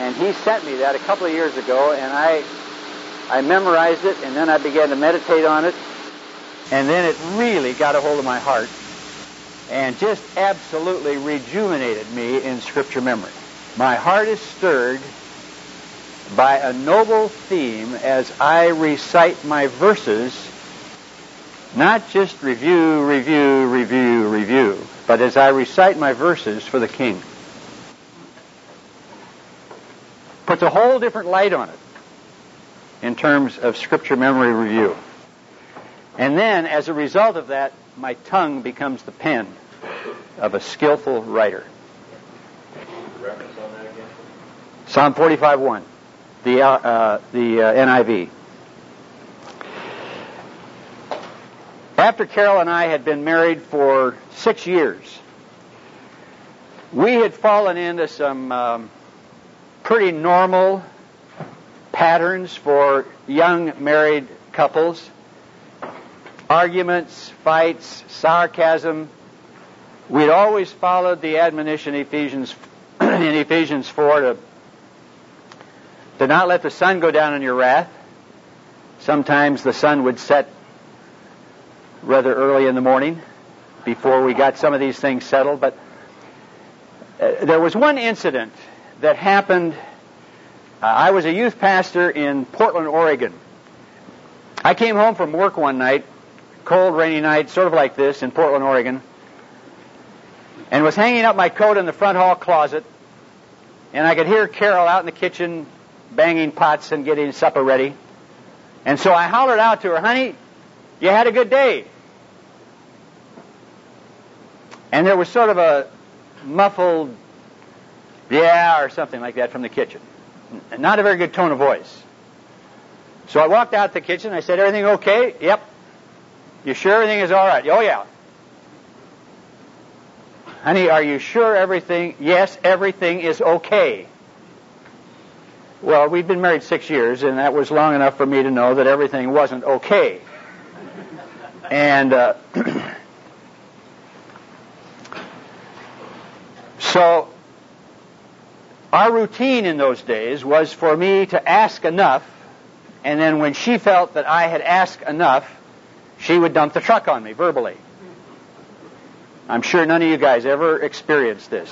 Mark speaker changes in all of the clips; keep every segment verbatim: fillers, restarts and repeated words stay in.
Speaker 1: And he sent me that a couple of years ago, and I I memorized it, and then I began to meditate on it, and then it really got a hold of my heart and just absolutely rejuvenated me in Scripture memory. My heart is stirred by a noble theme as I recite my verses, not just review, review, review, review, but as I recite my verses for the King. Puts a whole different light on it in terms of Scripture memory review. And then, as a result of that, my tongue becomes the pen of a skillful writer.
Speaker 2: Reference on that again?
Speaker 1: Psalm forty-five one, the, uh, uh, the uh, N I V. After Carol and I had been married for six years, we had fallen into some um, pretty normal patterns for young married couples. Arguments, fights, sarcasm. We'd always followed the admonition in Ephesians, in Ephesians four to, to not let the sun go down in your wrath. Sometimes the sun would set rather early in the morning before we got some of these things settled. But uh, there was one incident that happened. Uh, I was a youth pastor in Portland, Oregon. I came home from work one night, cold, rainy night, sort of like this in Portland, Oregon, and was hanging up my coat in the front hall closet, and I could hear Carol out in the kitchen banging pots and getting supper ready. And so I hollered out to her, "Honey, you had a good day?" And there was sort of a muffled, "yeah," or something like that from the kitchen. Not a very good tone of voice. So I walked out to the kitchen. I said, "Everything okay?" "Yep." "You sure everything is all right?" "Oh, yeah." "Honey, are you sure everything?" "Yes, everything is okay." Well, we'd been married six years, and that was long enough for me to know that everything wasn't okay. And uh, so our routine in those days was for me to ask enough, and then when she felt that I had asked enough, she would dump the truck on me verbally. I'm sure none of you guys ever experienced this.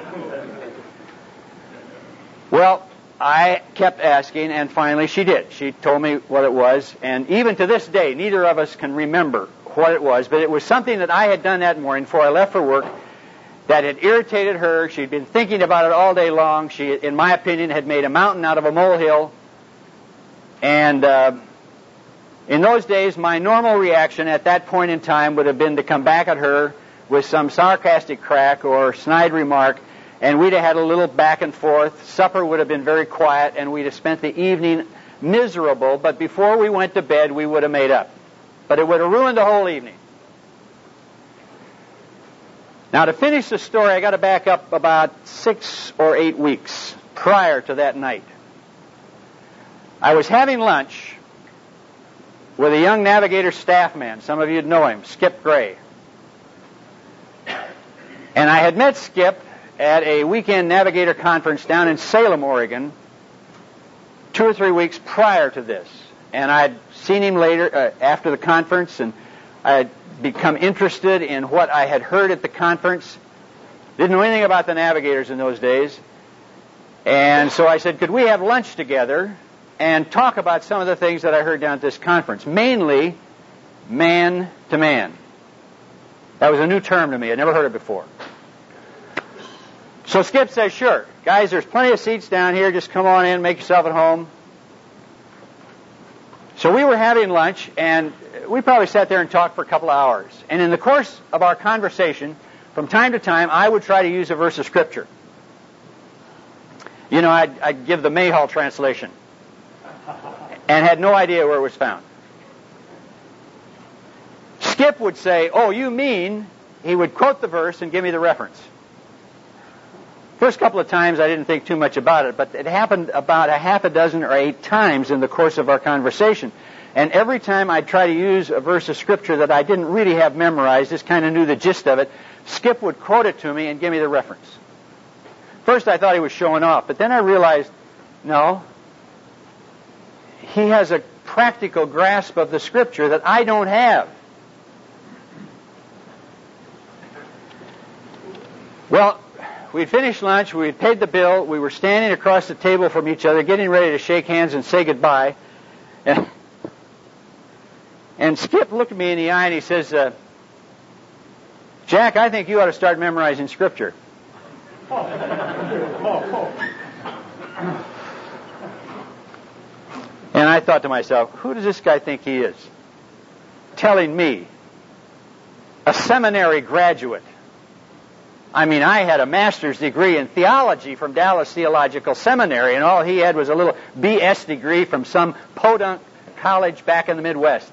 Speaker 1: Well, I kept asking, and finally she did. She told me what it was, and even to this day, neither of us can remember what it was, but it was something that I had done that morning before I left for work that had irritated her. She'd been thinking about it all day long. She, in my opinion, had made a mountain out of a molehill. And uh, in those days, my normal reaction at that point in time would have been to come back at her with some sarcastic crack or snide remark, and we'd have had a little back and forth. Supper would have been very quiet, and we'd have spent the evening miserable, but before we went to bed, we would have made up. But it would have ruined the whole evening. Now, to finish the story, I got to back up about six or eight weeks prior to that night. I was having lunch with a young Navigator staff man. Some of you know him, Skip Gray. And I had met Skip at a weekend Navigator conference down in Salem, Oregon, two or three weeks prior to this. And I'd seen him later, uh, after the conference, and I had become interested in what I had heard at the conference. Didn't know anything about the Navigators in those days. And so I said, could we have lunch together and talk about some of the things that I heard down at this conference, mainly man to man. That was a new term to me. I'd never heard it before. So Skip says, sure. Guys, there's plenty of seats down here. Just come on in, make yourself at home. So we were having lunch, and we probably sat there and talked for a couple of hours. And in the course of our conversation, from time to time, I would try to use a verse of Scripture. You know, I'd, I'd give the Mayhall translation and had no idea where it was found. Skip would say, oh, you mean, he would quote the verse and give me the reference. First couple of times I didn't think too much about it, but it happened about a half a dozen or eight times in the course of our conversation. And every time I'd try to use a verse of Scripture that I didn't really have memorized, just kind of knew the gist of it, Skip would quote it to me and give me the reference. first I thought he was showing off, but then I realized, no, he has a practical grasp of the Scripture that I don't have. Well, we'd finished lunch, we'd paid the bill, we were standing across the table from each other, getting ready to shake hands and say goodbye. And, and Skip looked at me in the eye and he says, uh, Jack, I think you ought to start memorizing Scripture. And I thought to myself, who does this guy think he is? Telling me, a seminary graduate. I mean, I had a master's degree in theology from Dallas Theological Seminary, and all he had was a little B S degree from some podunk college back in the Midwest.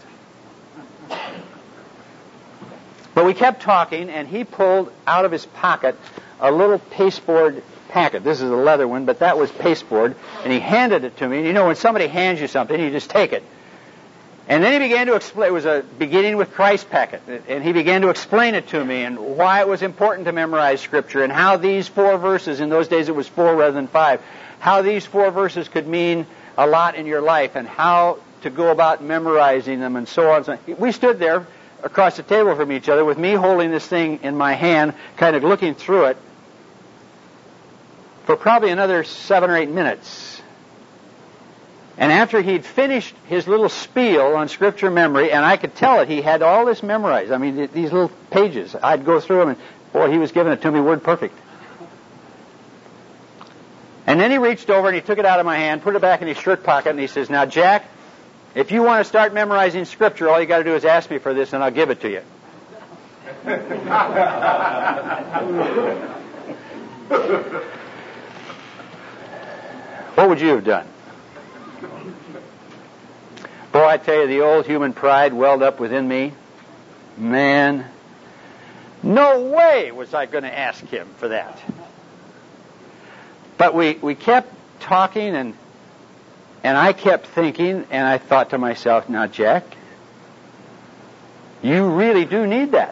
Speaker 1: But we kept talking, and he pulled out of his pocket a little pasteboard packet. This is a leather one, but that was pasteboard, and he handed it to me. And you know, when somebody hands you something, you just take it. And then he began to explain, it was a beginning with Christ packet, and he began to explain it to me and why it was important to memorize Scripture and how these four verses, in those days it was four rather than five, how these four verses could mean a lot in your life and how to go about memorizing them and so on. So we stood there across the table from each other with me holding this thing in my hand, kind of looking through it for probably another seven or eight minutes. And after he'd finished his little spiel on Scripture memory, and I could tell it, he had all this memorized. I mean, these little pages. I'd go through them, and boy, he was giving it to me word perfect. And then he reached over and he took it out of my hand, put it back in his shirt pocket, and he says, now, Jack, if you want to start memorizing Scripture, all you got to do is ask me for this, and I'll give it to you. What would you have done? Boy, I tell you, the old human pride welled up within me. Man, no way was I going to ask him for that. But we, we kept talking, and and I kept thinking, and I thought to myself, now, Jack, you really do need that.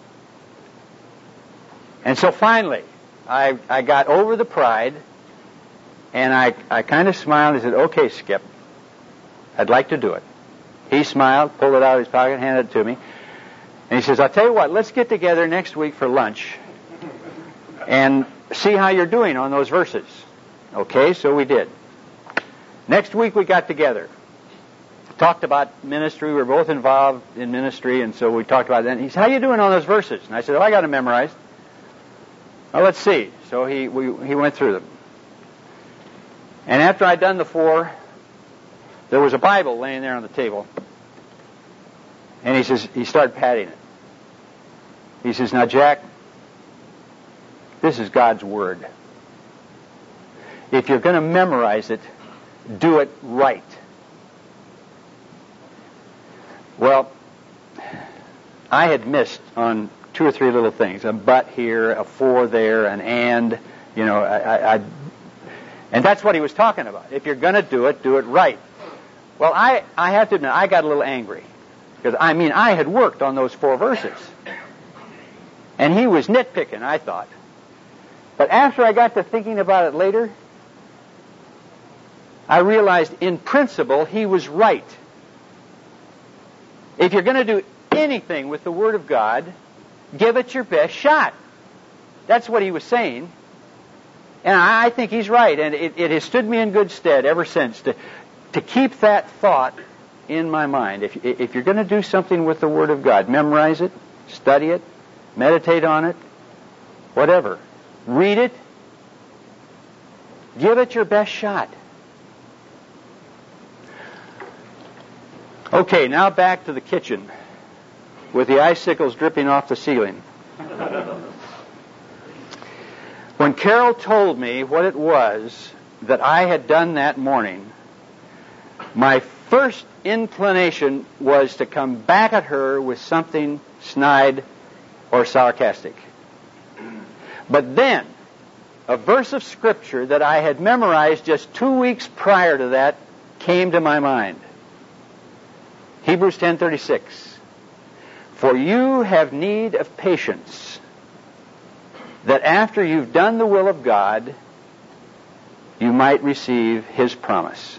Speaker 1: And so finally, I I got over the pride, and I, I kind of smiled and said, okay, Skip, I'd like to do it. He smiled, pulled it out of his pocket, handed it to me. And he says, I'll tell you what, let's get together next week for lunch and see how you're doing on those verses. Okay, so we did. Next week we got together. Talked about ministry. We were both involved in ministry, and so we talked about that. And he said, how you doing on those verses? And I said, oh, I got them memorized. Well, let's see. So he we, he went through them. And after I'd done the four, there was a Bible laying there on the table. And he says, he started patting it. He says, now, Jack, this is God's Word. If you're going to memorize it, do it right. Well, I had missed on two or three little things. A but here, a for there, an and, you know, I, I, I and that's what he was talking about. If you're going to do it, do it right. Well, I, I have to admit, I got a little angry. Because, I mean, I had worked on those four verses. And he was nitpicking, I thought. But after I got to thinking about it later, I realized in principle he was right. If you're going to do anything with the Word of God, give it your best shot. That's what he was saying. And I think he's right. And it, it has stood me in good stead ever since to, to keep that thought in my mind. If, if you're going to do something with the Word of God, memorize it, study it, meditate on it, whatever. Read it. Give it your best shot. Okay, now back to the kitchen with the icicles dripping off the ceiling. When Carol told me what it was that I had done that morning, my first inclination was to come back at her with something snide or sarcastic. But then, a verse of Scripture that I had memorized just two weeks prior to that came to my mind. Hebrews ten thirty-six. For you have need of patience, that after you've done the will of God, you might receive His promise.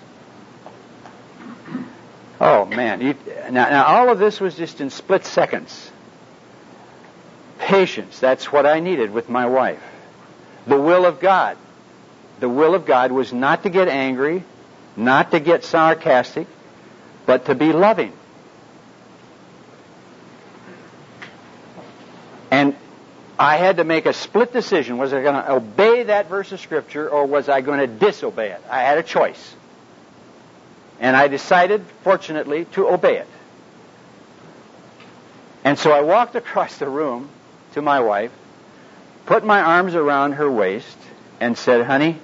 Speaker 1: Oh, man. You, now, now, all of this was just in split seconds. Patience, that's what I needed with my wife. The will of God. The will of God was not to get angry, not to get sarcastic, but to be loving. And I had to make a split decision. Was I going to obey that verse of Scripture, or was I going to disobey it? I had a choice. And I decided, fortunately, to obey it. And so I walked across the room to my wife, put my arms around her waist, and said, "Honey,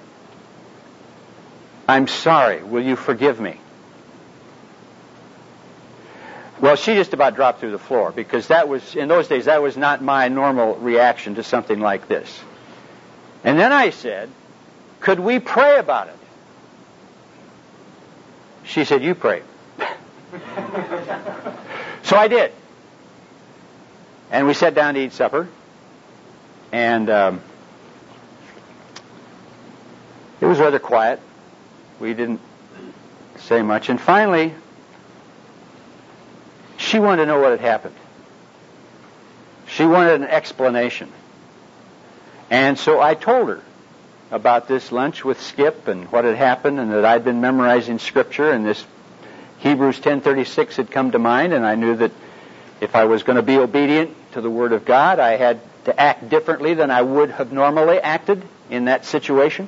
Speaker 1: I'm sorry. Will you forgive me?" Well, she just about dropped through the floor, because that was, in those days, that was not my normal reaction to something like this. And then I said, "Could we pray about it?" She said, "You pray." So I did. And we sat down to eat supper. And um, it was rather quiet. We didn't say much. And finally, she wanted to know what had happened. She wanted an explanation. And so I told her about this lunch with Skip and what had happened, and that I'd been memorizing Scripture, and this Hebrews ten thirty-six had come to mind, and I knew that if I was going to be obedient to the Word of God, I had to act differently than I would have normally acted in that situation.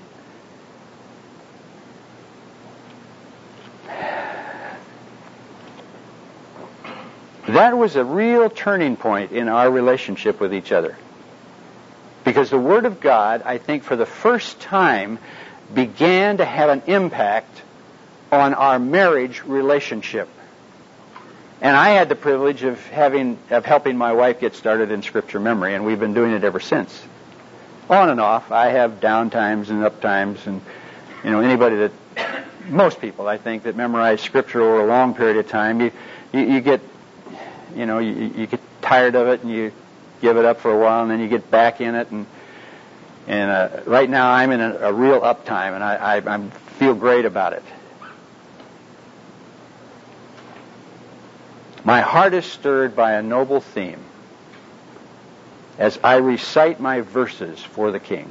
Speaker 1: That was a real turning point in our relationship with each other. Because the Word of God, I think, for the first time, began to have an impact on our marriage relationship. And I had the privilege of having of helping my wife get started in Scripture memory, and we've been doing it ever since. On and off. I have down times and up times, and you know, anybody that, most people, I think, that memorize Scripture over a long period of time, you you, you get, you know, you, you get tired of it, and you give it up for a while, and then you get back in it, and and uh, right now I'm in a, a real up time, and I, I I feel great about it. My heart is stirred by a noble theme as I recite my verses for the King.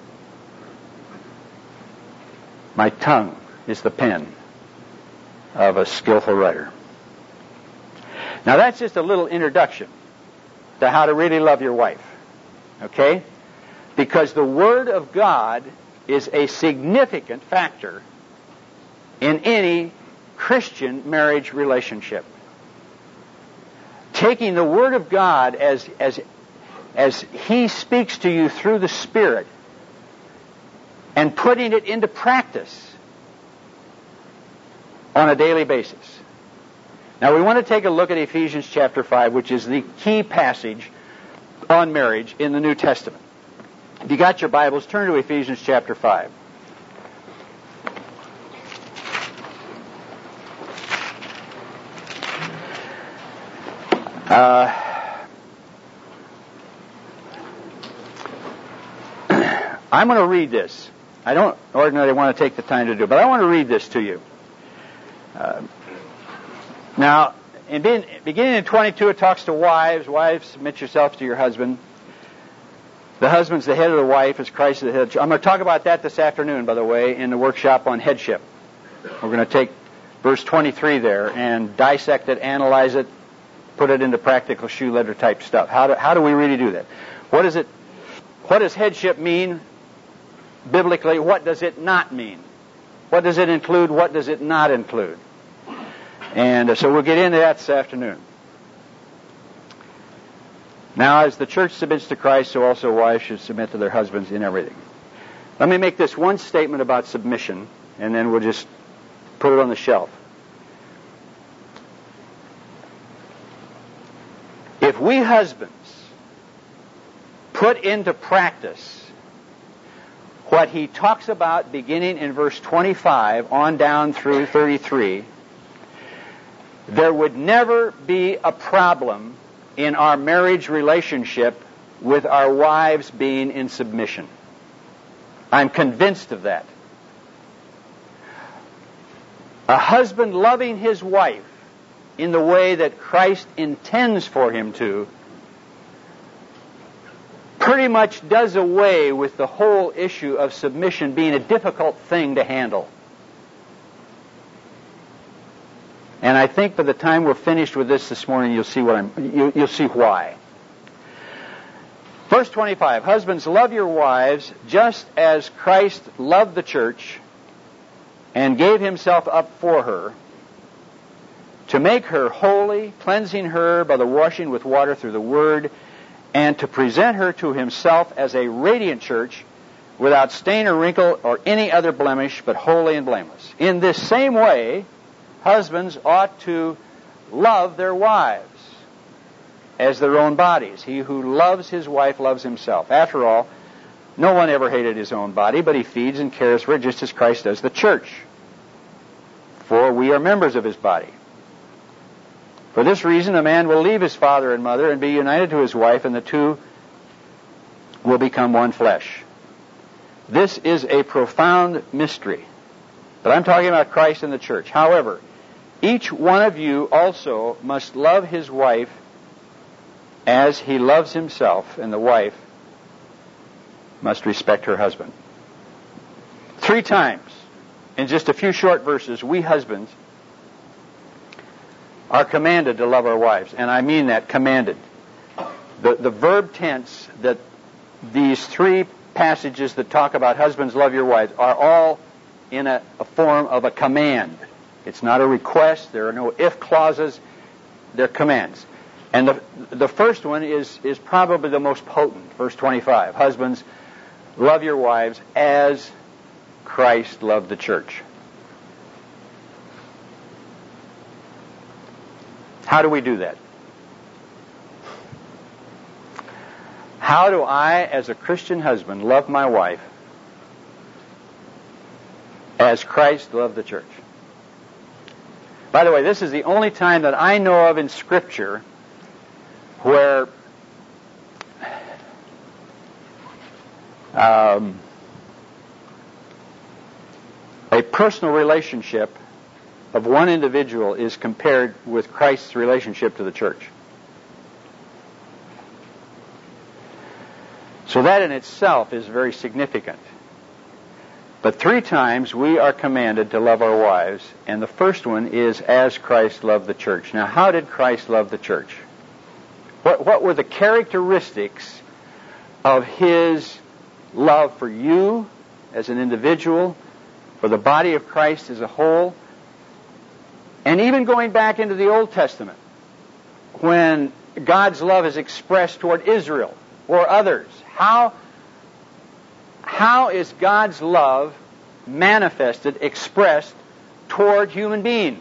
Speaker 1: My tongue is the pen of a skillful writer. Now that's just a little introduction to how to really love your wife. Okay? Because the Word of God is a significant factor in any Christian marriage relationship. Taking the Word of God as, as, as He speaks to you through the Spirit and putting it into practice on a daily basis. Now we want to take a look at Ephesians chapter five, which is the key passage on marriage in the New Testament. If you got your Bibles, turn to Ephesians chapter five. Uh, I'm going to read this. I don't ordinarily want to take the time to do it, but I want to read this to you. Uh, now, in being, beginning in twenty-two, it talks to wives. Wives, submit yourselves to your husband. The husband's the head of the wife, as Christ is the head. I'm going to talk about that this afternoon, by the way, in the workshop on headship. We're going to take verse twenty-three there and dissect it, analyze it, put it into practical shoe leather type stuff. How do, how do we really do that? What does it, what does headship mean biblically? What does it not mean? What does it include? What does it not include? And uh, so we'll get into that this afternoon. Now, as the church submits to Christ, so also wives should submit to their husbands in everything. Let me make this one statement about submission, and then we'll just put it on the shelf. If we husbands put into practice what he talks about beginning in verse twenty-five on down through thirty-three, there would never be a problem in our marriage relationship with our wives being in submission. I'm convinced of that. A husband loving his wife in the way that Christ intends for him to pretty much does away with the whole issue of submission being a difficult thing to handle. And I think by the time we're finished with this this morning, you'll see what I'm. You, you'll see why. Verse twenty-five: Husbands, love your wives just as Christ loved the church and gave himself up for her, to make her holy, cleansing her by the washing with water through the word, and to present her to himself as a radiant church, without stain or wrinkle or any other blemish, but holy and blameless. In this same way, husbands ought to love their wives as their own bodies. He who loves his wife loves himself. After all, no one ever hated his own body, but he feeds and cares for it just as Christ does the church. For we are members of his body. For this reason, a man will leave his father and mother and be united to his wife, and the two will become one flesh. This is a profound mystery. But I'm talking about Christ and the church. However, each one of you also must love his wife as he loves himself, and the wife must respect her husband. Three times, in just a few short verses, we husbands are commanded to love our wives. And I mean that, commanded. The, the verb tense that these three passages that talk about husbands love your wives are all in a, a form of a command. It's not a request. There are no if clauses. They're commands. And the, the first one is, is probably the most potent. Verse twenty-five. Husbands, love your wives as Christ loved the church. How do we do that? How do I, as a Christian husband, love my wife as Christ loved the church? By the way, this is the only time that I know of in Scripture where um, a personal relationship of one individual is compared with Christ's relationship to the church. So that in itself is very significant. But three times we are commanded to love our wives, and the first one is as Christ loved the church. Now, how did Christ love the church? What, what were the characteristics of his love for you as an individual, for the body of Christ as a whole? And even going back into the Old Testament, when God's love is expressed toward Israel or others, how, how is God's love manifested, expressed toward human beings?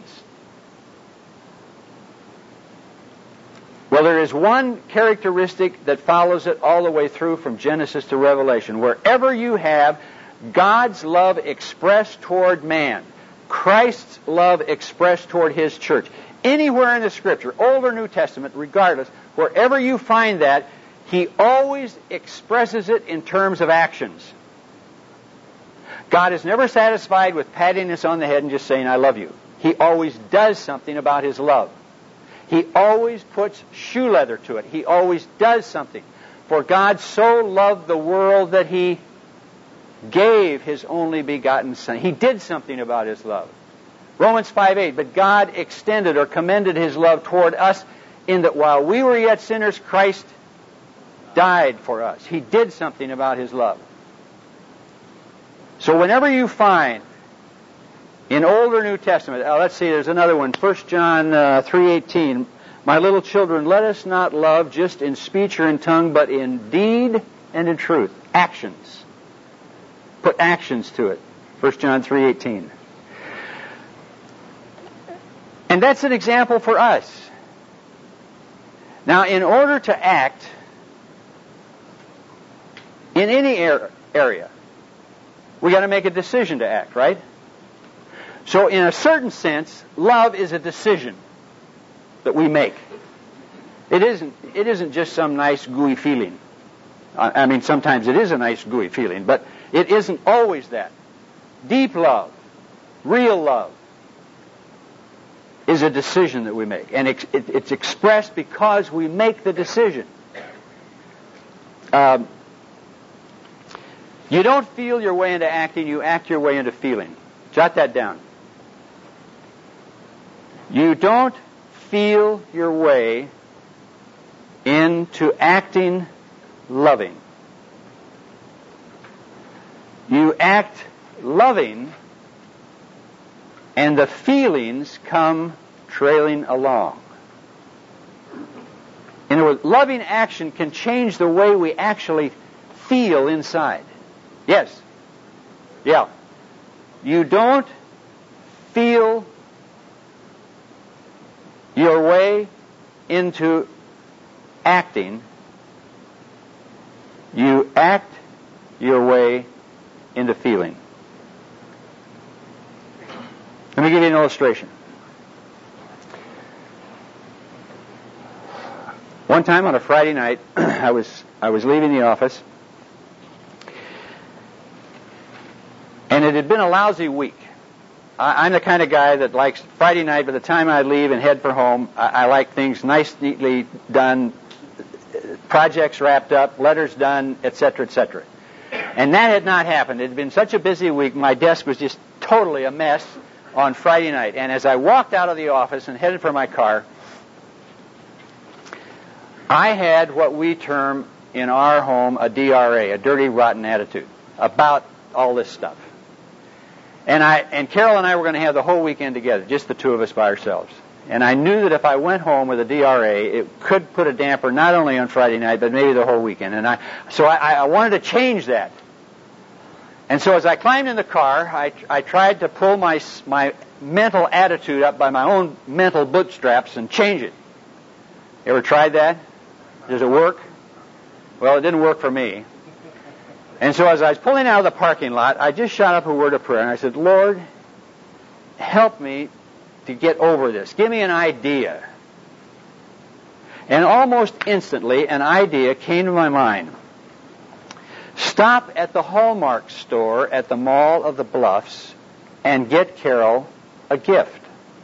Speaker 1: Well, there is one characteristic that follows it all the way through from Genesis to Revelation. Wherever you have God's love expressed toward man, Christ's love expressed toward his church, anywhere in the Scripture, Old or New Testament, regardless, wherever you find that, he always expresses it in terms of actions. God is never satisfied with patting us on the head and just saying, I love you. He always does something about his love. He always puts shoe leather to it. He always does something. For God so loved the world that he gave his only begotten Son. He did something about his love. Romans five eight, but God extended or commended his love toward us in that while we were yet sinners, Christ died for us. He did something about his love. So whenever you find in Old or New Testament, uh, let's see, there's another one, First John uh, three eighteen, my little children, let us not love just in speech or in tongue, but in deed and in truth. Actions. Put actions to it. First John three eighteen. And that's an example for us. Now, in order to act in any area, we got to make a decision to act, right? So in a certain sense, love is a decision that we make. It isn't, it isn't just some nice gooey feeling. I, I mean, sometimes it is a nice gooey feeling, but it isn't always that. Deep love, real love, is a decision that we make. And it's, it, it's expressed because we make the decision. Um, you don't feel your way into acting, you act your way into feeling. Jot that down. You don't feel your way into acting loving. You act loving, and the feelings come trailing along. In other words, loving action can change the way we actually feel inside. Yes. Yeah. You don't feel your way into acting. You act your way into feeling. Let me give you an illustration. One time on a Friday night, I was I was leaving the office, and it had been a lousy week. I, I'm the kind of guy that likes Friday night. By the time I leave and head for home, I, I like things nice, neatly done, projects wrapped up, letters done, et cetera, et cetera. And that had not happened. It had been such a busy week. My desk was just totally a mess on Friday night. And as I walked out of the office and headed for my car, I had what we term in our home a D R A, a dirty, rotten attitude, about all this stuff. And I and Carol and I were going to have the whole weekend together, just the two of us by ourselves. And I knew that if I went home with a D R A, it could put a damper not only on Friday night, but maybe the whole weekend. And I, so I, I wanted to change that. And so as I climbed in the car, I, I tried to pull my my mental attitude up by my own mental bootstraps and change it. You ever tried that? Does it work? Well, it didn't work for me. And so as I was pulling out of the parking lot, I just shot up a word of prayer, and I said, Lord, help me to get over this. Give me an idea. And almost instantly, an idea came to my mind. Stop at the Hallmark store at the Mall of the Bluffs and get Carol a gift.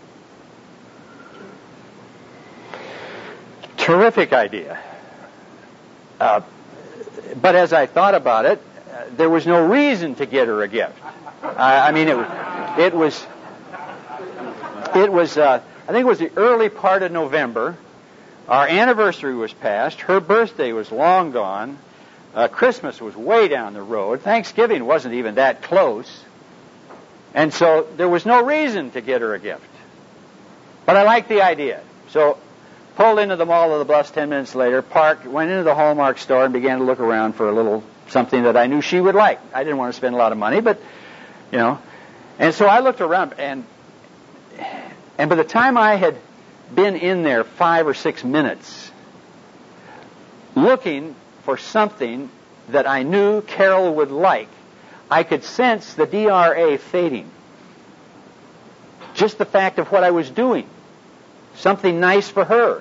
Speaker 1: Terrific idea. Uh, but as I thought about it, uh, there was no reason to get her a gift. Uh, I mean, it, it was, it was. Uh, I think it was the early part of November. Our anniversary was past. Her birthday was long gone. Uh, Christmas was way down the road. Thanksgiving wasn't even that close, and so there was no reason to get her a gift. But I liked the idea, so. Pulled into the Mall of the Bluffs ten minutes later, parked, went into the Hallmark store and began to look around for a little something that I knew she would like. I didn't want to spend a lot of money, but, you know. And so I looked around, and and by the time I had been in there five or six minutes looking for something that I knew Carol would like, I could sense the D R A fading. Just the fact of what I was doing. Something nice for her.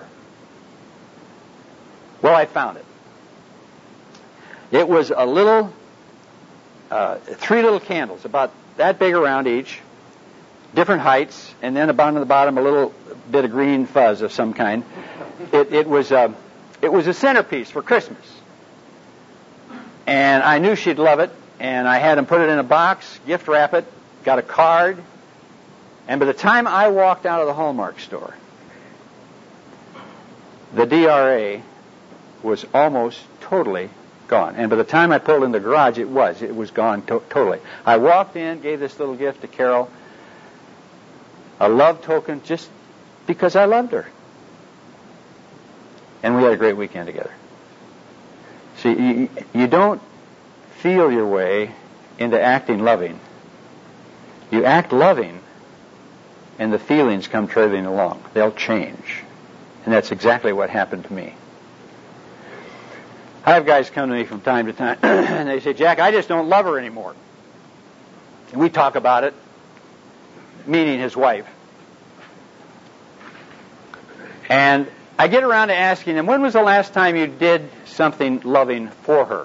Speaker 1: Well, I found it. It was a little, uh, three little candles, about that big around each, different heights, and then about on the bottom a little bit of green fuzz of some kind. It, it was a, it was a centerpiece for Christmas. And I knew she'd love it, and I had them put it in a box, gift wrap it, got a card, and by the time I walked out of the Hallmark store, the D R A was almost totally gone. And by the time I pulled in the garage, it was. It was gone to- totally. I walked in, gave this little gift to Carol, a love token just because I loved her. And we had a great weekend together. See, you, you don't feel your way into acting loving. You act loving, and the feelings come trailing along. They'll change. And that's exactly what happened to me. I have guys come to me from time to time, and they say, Jack, I just don't love her anymore. And we talk about it, meeting his wife. And I get around to asking them, when was the last time you did something loving for her?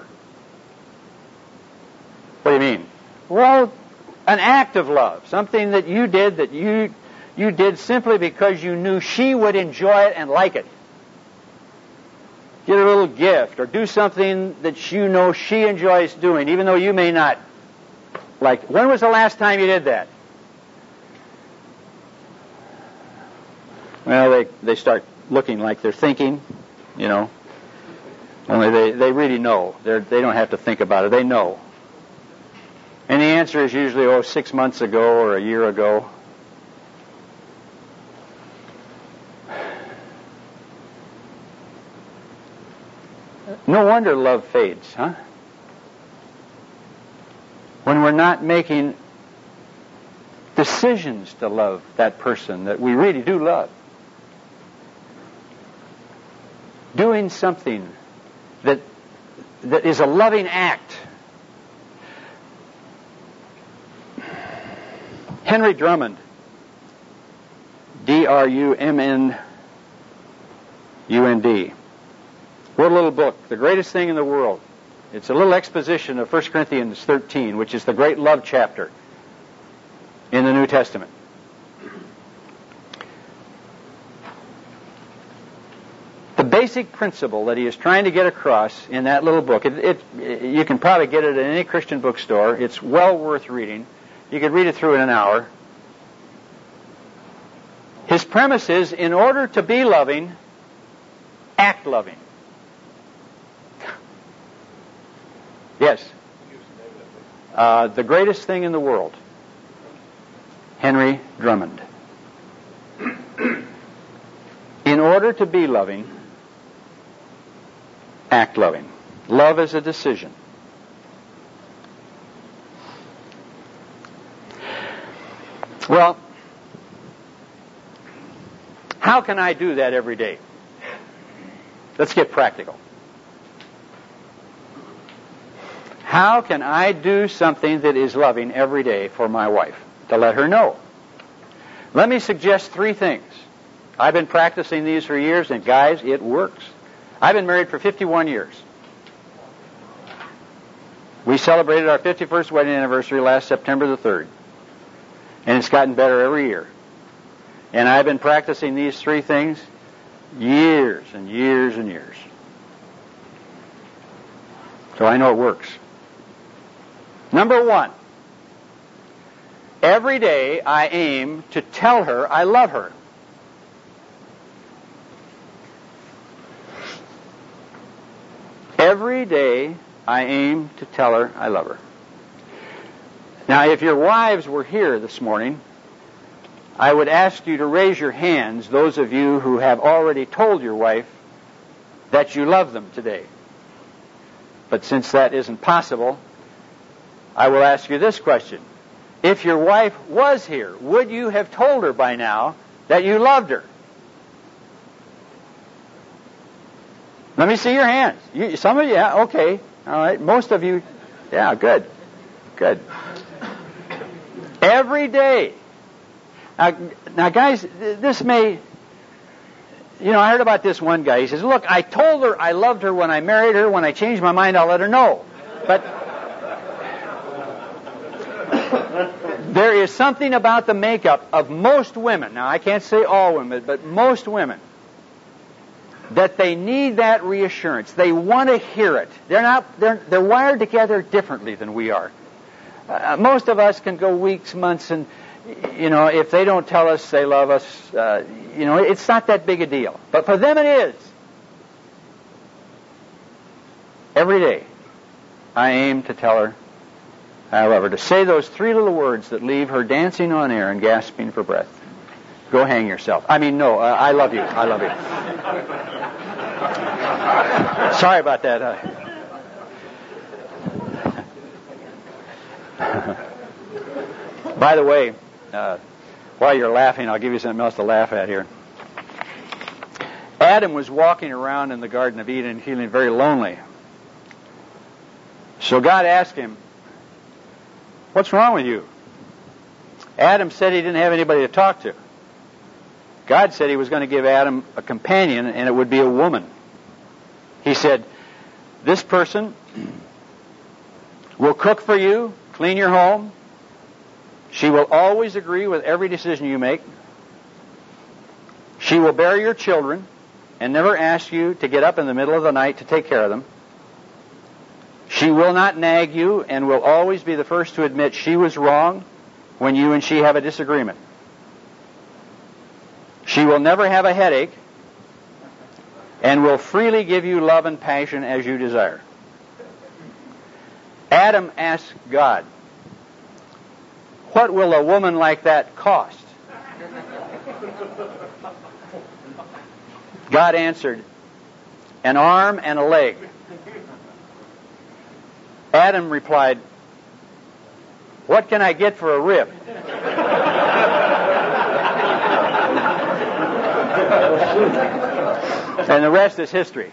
Speaker 1: What do you mean? Well, an act of love, something that you did that you... you did simply because you knew she would enjoy it and like it. Get a little gift or do something that you know she enjoys doing, even though you may not like it. When was the last time you did that? Well, they, they start looking like they're thinking, you know. Only they, they really know. They're, they don't have to think about it. They know. And the answer is usually, oh, six months ago or a year ago. No wonder love fades, huh? When we're not making decisions to love that person that we really do love. Doing something that that is a loving act. Henry Drummond, D R U M N U N D, wrote a little book, The Greatest Thing in the World. It's a little exposition of First Corinthians thirteen, which is the great love chapter in the New Testament. The basic principle that he is trying to get across in that little book, it, it, you can probably get it at any Christian bookstore. It's well worth reading. You could read it through in an hour. His premise is, in order to be loving, act loving. Yes. Uh, the greatest thing in the world. Henry Drummond. In order to be loving, act loving. Love is a decision. Well, how can I do that every day? Let's get practical. How can I do something that is loving every day for my wife? To let her know. Let me suggest three things. I've been practicing these for years, and guys, it works. I've been married for fifty-one years. We celebrated our fifty-first wedding anniversary last September the third. And it's gotten better every year. And I've been practicing these three things years and years and years. So I know it works. Number one, every day I aim to tell her I love her. Every day I aim to tell her I love her. Now, if your wives were here this morning, I would ask you to raise your hands, those of you who have already told your wife that you love them today. But since that isn't possible, I will ask you this question. If your wife was here, would you have told her by now that you loved her? Let me see your hands. You, some of you, yeah, okay. All right. Most of you, yeah, good. Good. Every day. Now, now, guys, this may, you know, I heard about this one guy. He says, look, I told her I loved her when I married her. When I change my mind, I'll let her know. But there is something about the makeup of most women, now I can't say all women, but most women, that they need that reassurance. They want to hear it. They're not, they're, they're wired together differently than we are. Uh, most of us can go weeks, months, and, you know, if they don't tell us they love us, uh, you know, it's not that big a deal. But for them it is. Every day, I aim to tell her I love her. To say those three little words that leave her dancing on air and gasping for breath. Go hang yourself. I mean, no, uh, I love you. I love you. Sorry about that. Uh, by the way, uh, while you're laughing, I'll give you something else to laugh at here. Adam was walking around in the Garden of Eden feeling very lonely. So God asked him, what's wrong with you? Adam said he didn't have anybody to talk to. God said he was going to give Adam a companion, and it would be a woman. He said, this person will cook for you, clean your home. She will always agree with every decision you make. She will bear your children and never ask you to get up in the middle of the night to take care of them. She will not nag you and will always be the first to admit she was wrong when you and she have a disagreement. She will never have a headache and will freely give you love and passion as you desire. Adam asked God, "What will a woman like that cost?" God answered, "An arm and a leg." Adam replied, "What can I get for a rib?" And the rest is history.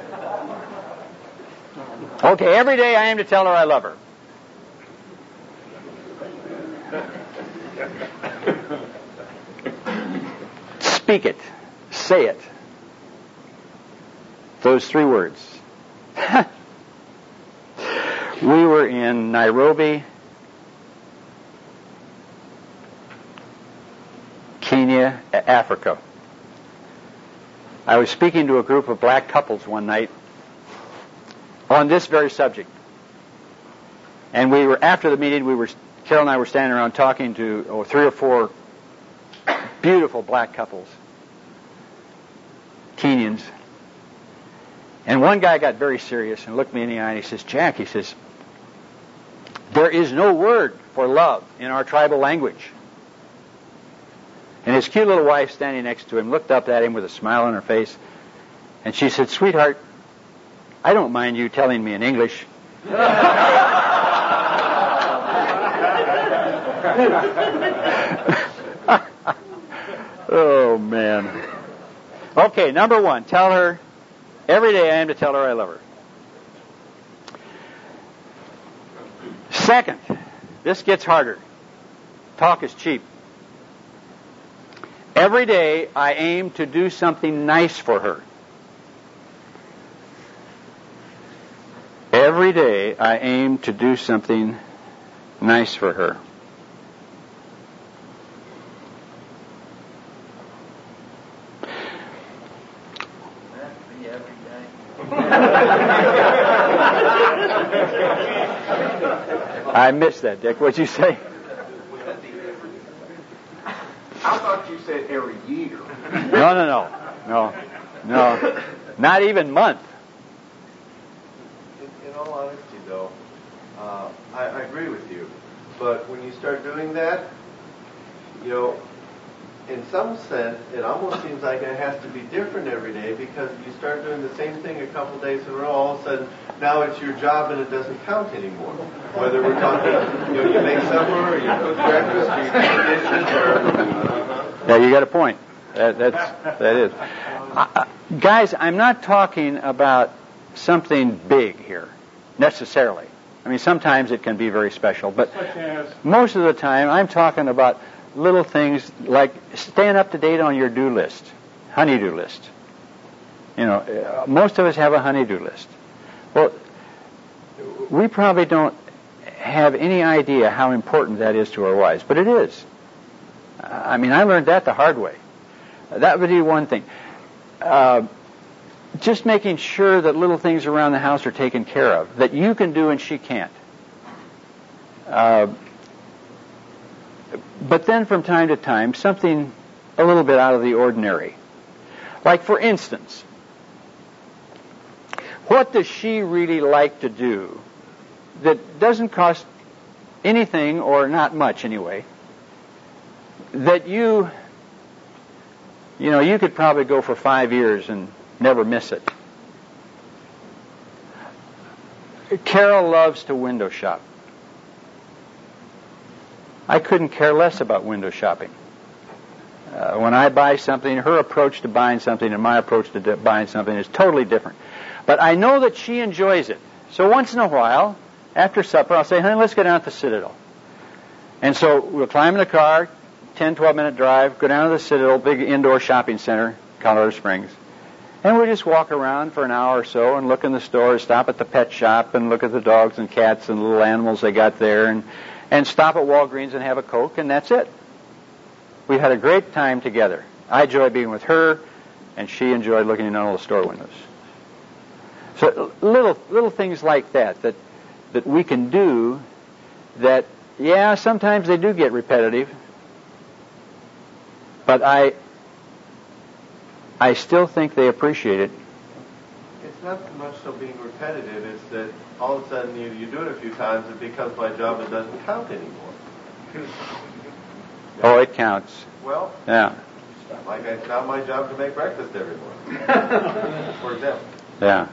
Speaker 1: Okay, every day I aim to tell her I love her. Speak it. Say it. Those three words. We were in Nairobi, Kenya, Africa. I was speaking to a group of black couples one night on this very subject. And we were, after the meeting, we were, Carol and I were standing around talking to oh, three or four beautiful black couples, Kenyans. And one guy got very serious and looked me in the eye and he says, "Jack," he says, "there is no word for love in our tribal language." And his cute little wife standing next to him looked up at him with a smile on her face, and she said, "Sweetheart, I don't mind you telling me in English." Oh, man. Okay, number one, tell her, every day I am to tell her I love her. Second, this gets harder. Talk is cheap. Every day I aim to do something nice for her. Every day I aim to do something nice for her. I missed that, Dick. What'd you say?
Speaker 2: I thought you said every year.
Speaker 1: No, no, no. No. No. Not even month.
Speaker 3: In, in all honesty, though, uh, I, I agree with you. But when you start doing that, you know, in some sense, it almost seems like it has to be different every day, because you start doing the same thing a couple days in a row, all of a sudden, now it's your job and it doesn't count anymore. Whether we're talking, you know, you make supper, or you cook breakfast, or you clean dishes, or...
Speaker 1: Yeah, you got a point. That, that's, that is. Uh, guys, I'm not talking about something big here, necessarily. I mean, sometimes it can be very special, but most of the time I'm talking about little things like staying up to date on your do list, honey-do list. You know, most of us have a honey-do list. Well, we probably don't have any idea how important that is to our wives, but it is. I mean, I learned that the hard way. That would be one thing. Uh, just making sure that little things around the house are taken care of, that you can do and she can't. Uh, but then from time to time, something a little bit out of the ordinary. Like, for instance, what does she really like to do that doesn't cost anything, or not much anyway, that you, you know, you could probably go for five years and never miss it? Carol loves to window shop. I couldn't care less about window shopping. Uh, when I buy something, her approach to buying something and my approach to buying something is totally different. But I know that she enjoys it. So once in a while, after supper, I'll say, "Honey, let's go down to the Citadel." And so we'll climb in the car, ten, twelve minute drive, go down to the Citadel, big indoor shopping center, Colorado Springs. And we'll just walk around for an hour or so and look in the stores, stop at the pet shop and look at the dogs and cats and little animals they got there, and, and stop at Walgreens and have a Coke, and that's it. We had a great time together. I enjoy being with her, and she enjoyed looking in all the store windows. So little little things like that that that we can do that, yeah, sometimes they do get repetitive, but I I still think they appreciate it.
Speaker 3: It's not so much so being repetitive, it's that all of a sudden you, you do it a few times, it becomes my job, it doesn't count anymore.
Speaker 1: Oh, it counts.
Speaker 3: Well,
Speaker 1: yeah.
Speaker 3: Like it's not my job to make breakfast every morning, for example.
Speaker 1: Yeah.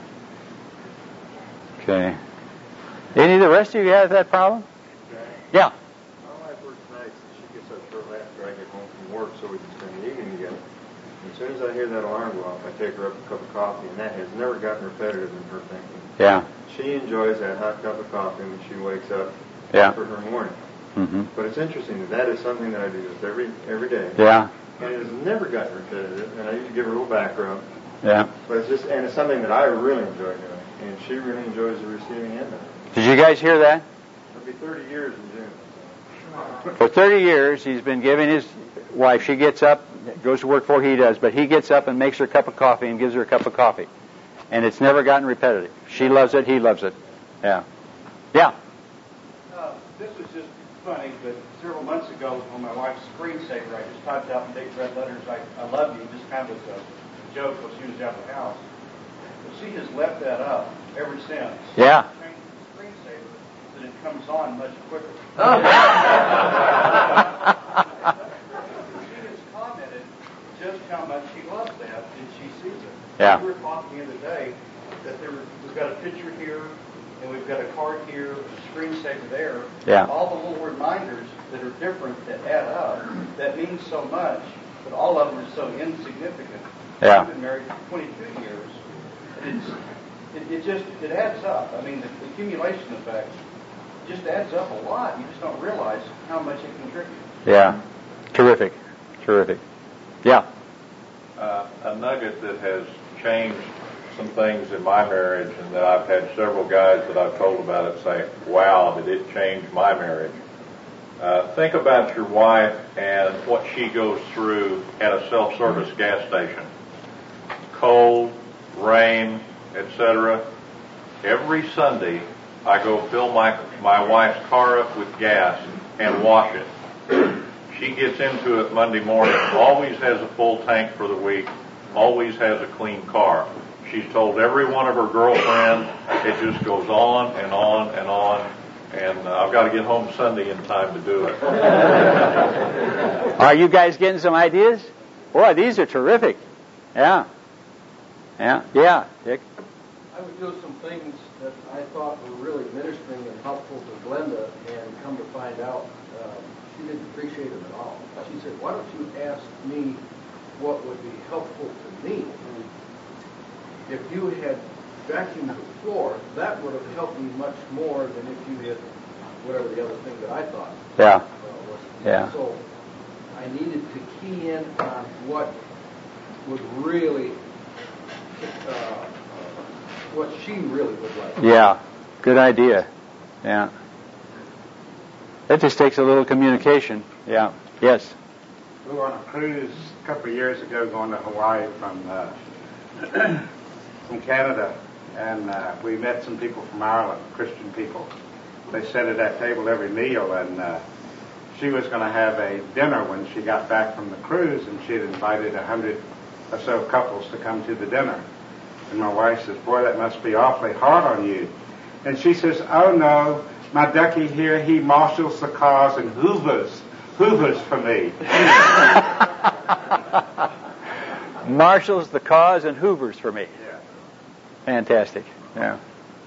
Speaker 1: Okay. Any of the rest of you have that problem? Yeah.
Speaker 4: My wife works nights, and she gets up shortly after I get home from work so we can spend the evening together. And as soon as I hear that alarm go off, I take her up a cup of coffee, and that has never gotten repetitive in her thinking.
Speaker 1: Yeah.
Speaker 4: She enjoys that hot cup of coffee when she wakes up
Speaker 1: yeah.
Speaker 4: for her morning.
Speaker 1: Mm-hmm.
Speaker 4: But it's interesting that that is something that I do just every every day.
Speaker 1: Yeah.
Speaker 4: And it has never gotten repetitive, and I usually give her a little back rub.
Speaker 1: Yeah.
Speaker 4: But it's just, and it's something that I really enjoy doing, and she really enjoys the receiving end of it.
Speaker 1: Did you guys hear that?
Speaker 4: It'll be thirty years in June.
Speaker 1: For thirty years, he's been giving his wife, she gets up, goes to work before he does, but he gets up and makes her a cup of coffee and gives her a cup of coffee. And it's never gotten repetitive. She loves it, he loves it. Yeah. Yeah.
Speaker 5: Uh, this was just funny, but several months ago on my wife's screensaver, I just typed out in big red letters, I, I love you, just kind of as a joke while she was out of the house. But she has left that up ever since.
Speaker 1: Yeah.
Speaker 5: Changed the screensaver so that it comes on much quicker. She has commented just how much she loves that, and she sees it.
Speaker 1: Yeah.
Speaker 5: We were talking the other day that there, we've got a picture here, and we've got a card here, a screensaver there.
Speaker 1: Yeah.
Speaker 5: All the little reminders that are different that add up, that mean so much, but all of them are so insignificant.
Speaker 1: Yeah.
Speaker 5: I've been married for twenty-two years, and it's, it, it just, it adds up. I mean, the, the accumulation effect just adds up a lot. You just don't realize how much it contributes.
Speaker 1: Yeah. Terrific. Terrific. Yeah.
Speaker 6: Uh, a nugget that has changed some things in my marriage, and that I've had several guys that I've told about it say, wow, did it change my marriage. Uh, think about your wife and what she goes through at a self-service gas station. Cold, rain, et cetera. Every Sunday, I go fill my, my wife's car up with gas and wash it. She gets into it Monday morning, always has a full tank for the week, always has a clean car. She's told every one of her girlfriends. It just goes on and on and on. And uh, I've got to get home Sunday in time to do it.
Speaker 1: Are you guys getting some ideas? Boy, these are terrific. Yeah. Yeah. Yeah. Dick?
Speaker 7: I would do some things that I thought were really ministering and helpful to Glenda, and come to find out um, she didn't appreciate them at all. She said, why don't you ask me what would be helpful to me? If you had vacuumed the floor, that would have helped me much more than if you had whatever the other thing that I thought
Speaker 1: Yeah.
Speaker 7: uh, was.
Speaker 1: Yeah.
Speaker 7: So I needed to key in on what would really, uh, what she really would like.
Speaker 1: Yeah. Good idea. Yeah. It just takes a little communication. Yeah. Yes.
Speaker 8: We were on a cruise a couple of years ago going to Hawaii from uh, from Canada, and uh, we met some people from Ireland, Christian people. They sat at that table every meal, and uh, she was going to have a dinner when she got back from the cruise, and she had invited a hundred or so couples to come to the dinner. And my wife says, boy, that must be awfully hard on you. And she says, oh no, my ducky here, he marshals the cars and hoovers, hoovers for me.
Speaker 1: Marshals the cause and hoovers for me.
Speaker 8: Yeah.
Speaker 1: Fantastic. Yeah.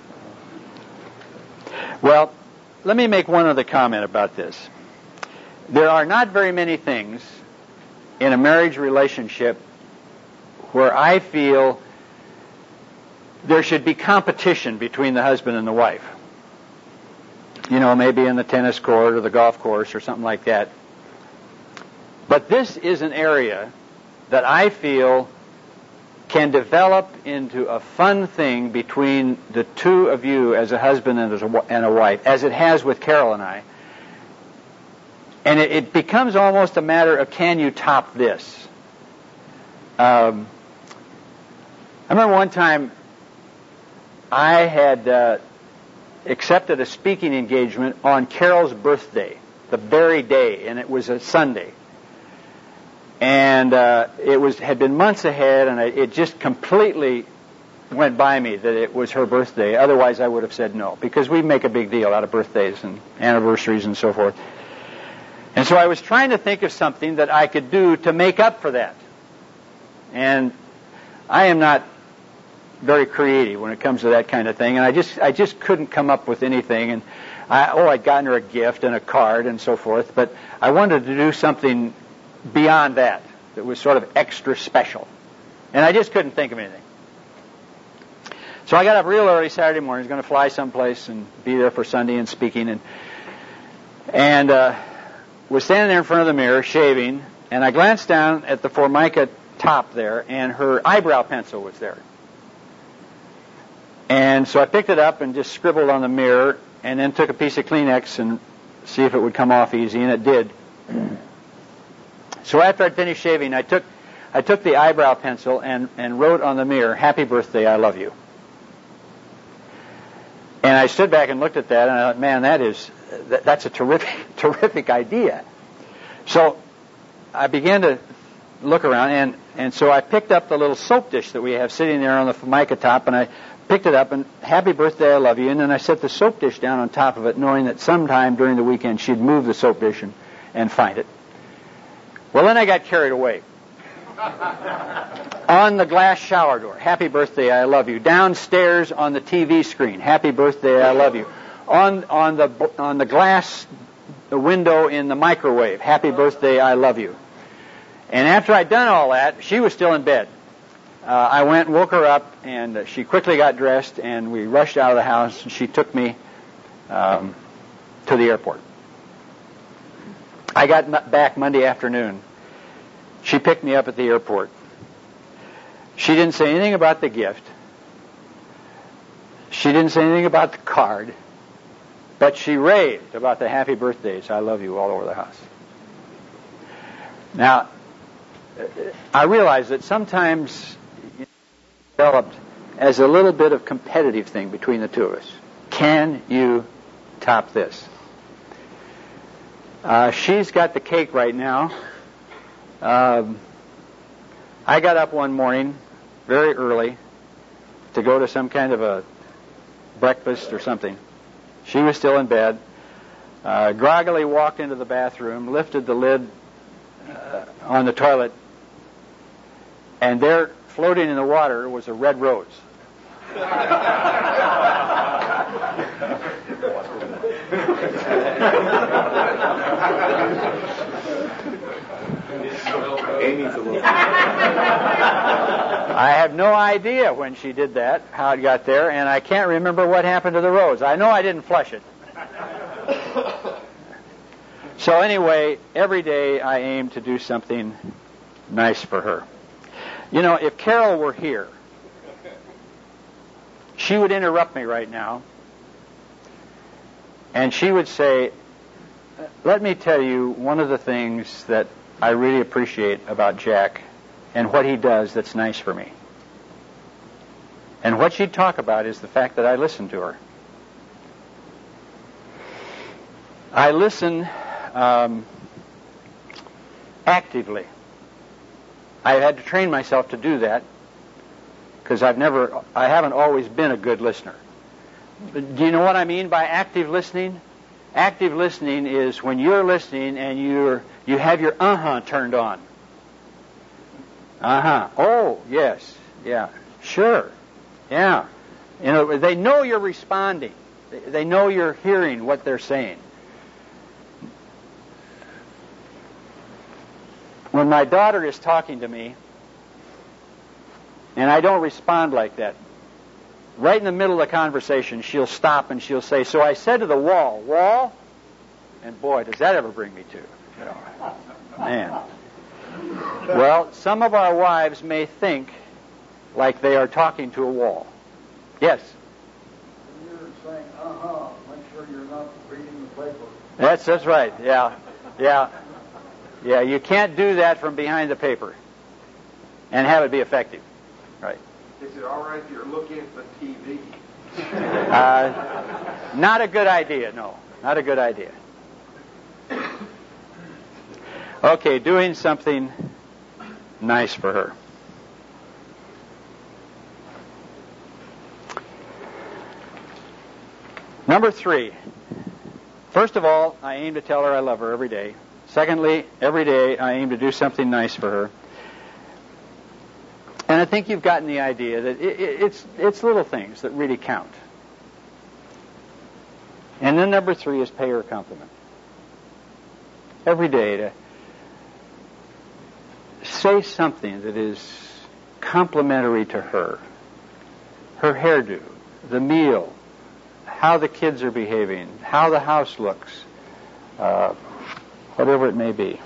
Speaker 1: Well, let me make one other comment about this. There are not very many things in a marriage relationship where I feel there should be competition between the husband and the wife. You know, maybe in the tennis court or the golf course or something like that. But this is an area that I feel can develop into a fun thing between the two of you as a husband and, as a, and a wife, as it has with Carol and I. And it, it becomes almost a matter of, can you top this? Um, I remember one time I had uh, accepted a speaking engagement on Carol's birthday, the very day, and it was a Sunday. And uh, it was had been months ahead, and I, it just completely went by me that it was her birthday. Otherwise, I would have said no, because we make a big deal out of birthdays and anniversaries and so forth. And so I was trying to think of something that I could do to make up for that. And I am not very creative when it comes to that kind of thing, and I just I just couldn't come up with anything. And I, oh, I'd gotten her a gift and a card and so forth, but I wanted to do something beyond that that was sort of extra special, and I just couldn't think of anything. So I got up real early Saturday morning. I was going to fly someplace and be there for Sunday and speaking, and and uh, was standing there in front of the mirror shaving, and I glanced down at the Formica top there, and her eyebrow pencil was there. And so I picked it up and just scribbled on the mirror, and then took a piece of Kleenex and see if it would come off easy, and it did. So after I'd finished shaving, I took I took the eyebrow pencil and, and wrote on the mirror, "Happy birthday, I love you." And I stood back and looked at that, and I thought, man, that is that, that's a terrific terrific idea. So I began to look around, and, and so I picked up the little soap dish that we have sitting there on the Formica top, and I picked it up, and "Happy birthday, I love you," and then I set the soap dish down on top of it, knowing that sometime during the weekend she'd move the soap dish and, and find it. Well, then I got carried away. On the glass shower door, "Happy birthday, I love you." Downstairs on the T V screen, "Happy birthday, I love you." On on the on the glass the window in the microwave, "Happy birthday, I love you." And after I'd done all that, she was still in bed. Uh, I went and woke her up, and uh, she quickly got dressed, and we rushed out of the house, and she took me um, to the airport. I got m- back Monday afternoon. She picked me up at the airport. She didn't say anything about the gift. She didn't say anything about the card, but she raved about the "happy birthdays, I love you" all over the house. Now, I realize that sometimes it developed as a little bit of competitive thing between the two of us. Can you top this? Uh, she's got the cake right now. Um, I got up one morning very early to go to some kind of a breakfast or something. She was still in bed. Uh, groggily walked into the bathroom, lifted the lid uh, on the toilet, and there, floating in the water, was a red rose. I have no idea when she did that, how it got there, and I can't remember what happened to the rose. I know I didn't flush it. So anyway, every day I aim to do something nice for her. You know, if Carol were here, she would interrupt me right now, and she would say, "Let me tell you one of the things that I really appreciate about Jack and what he does that's nice for me." And what she'd talk about is the fact that I listen to her. I listen um, actively. I've had to train myself to do that because I've never, I haven't always been a good listener. But do you know what I mean by active listening? Active listening is when you're listening and you're you have your uh-huh turned on. Uh-huh. Oh, yes. Yeah. Sure. Yeah. You know, they know you're responding. They know you're hearing what they're saying. When my daughter is talking to me, and I don't respond like that, right in the middle of the conversation, she'll stop and she'll say, "So I said to the wall, wall?" And boy, does that ever bring me to. You know, man. Well, some of our wives may think like they are talking to a wall. Yes?
Speaker 7: When you're saying, uh-huh, make sure you're not reading the paper.
Speaker 1: That's, that's right, yeah. Yeah. Yeah, you can't do that from behind the paper. and have it be effective. Right.
Speaker 2: Is it all right if you're looking at the T V?
Speaker 1: Uh, not a good idea, no. Not a good idea. Okay, doing something nice for her. Number three. First of all, I aim to tell her I love her every day. Secondly, every day I aim to do something nice for her. And I think you've gotten the idea that it, it, it's it's little things that really count. And then number three is pay her a compliment. Every day to say something that is complimentary to her. Her hairdo, the meal, how the kids are behaving, how the house looks, uh, whatever it may be.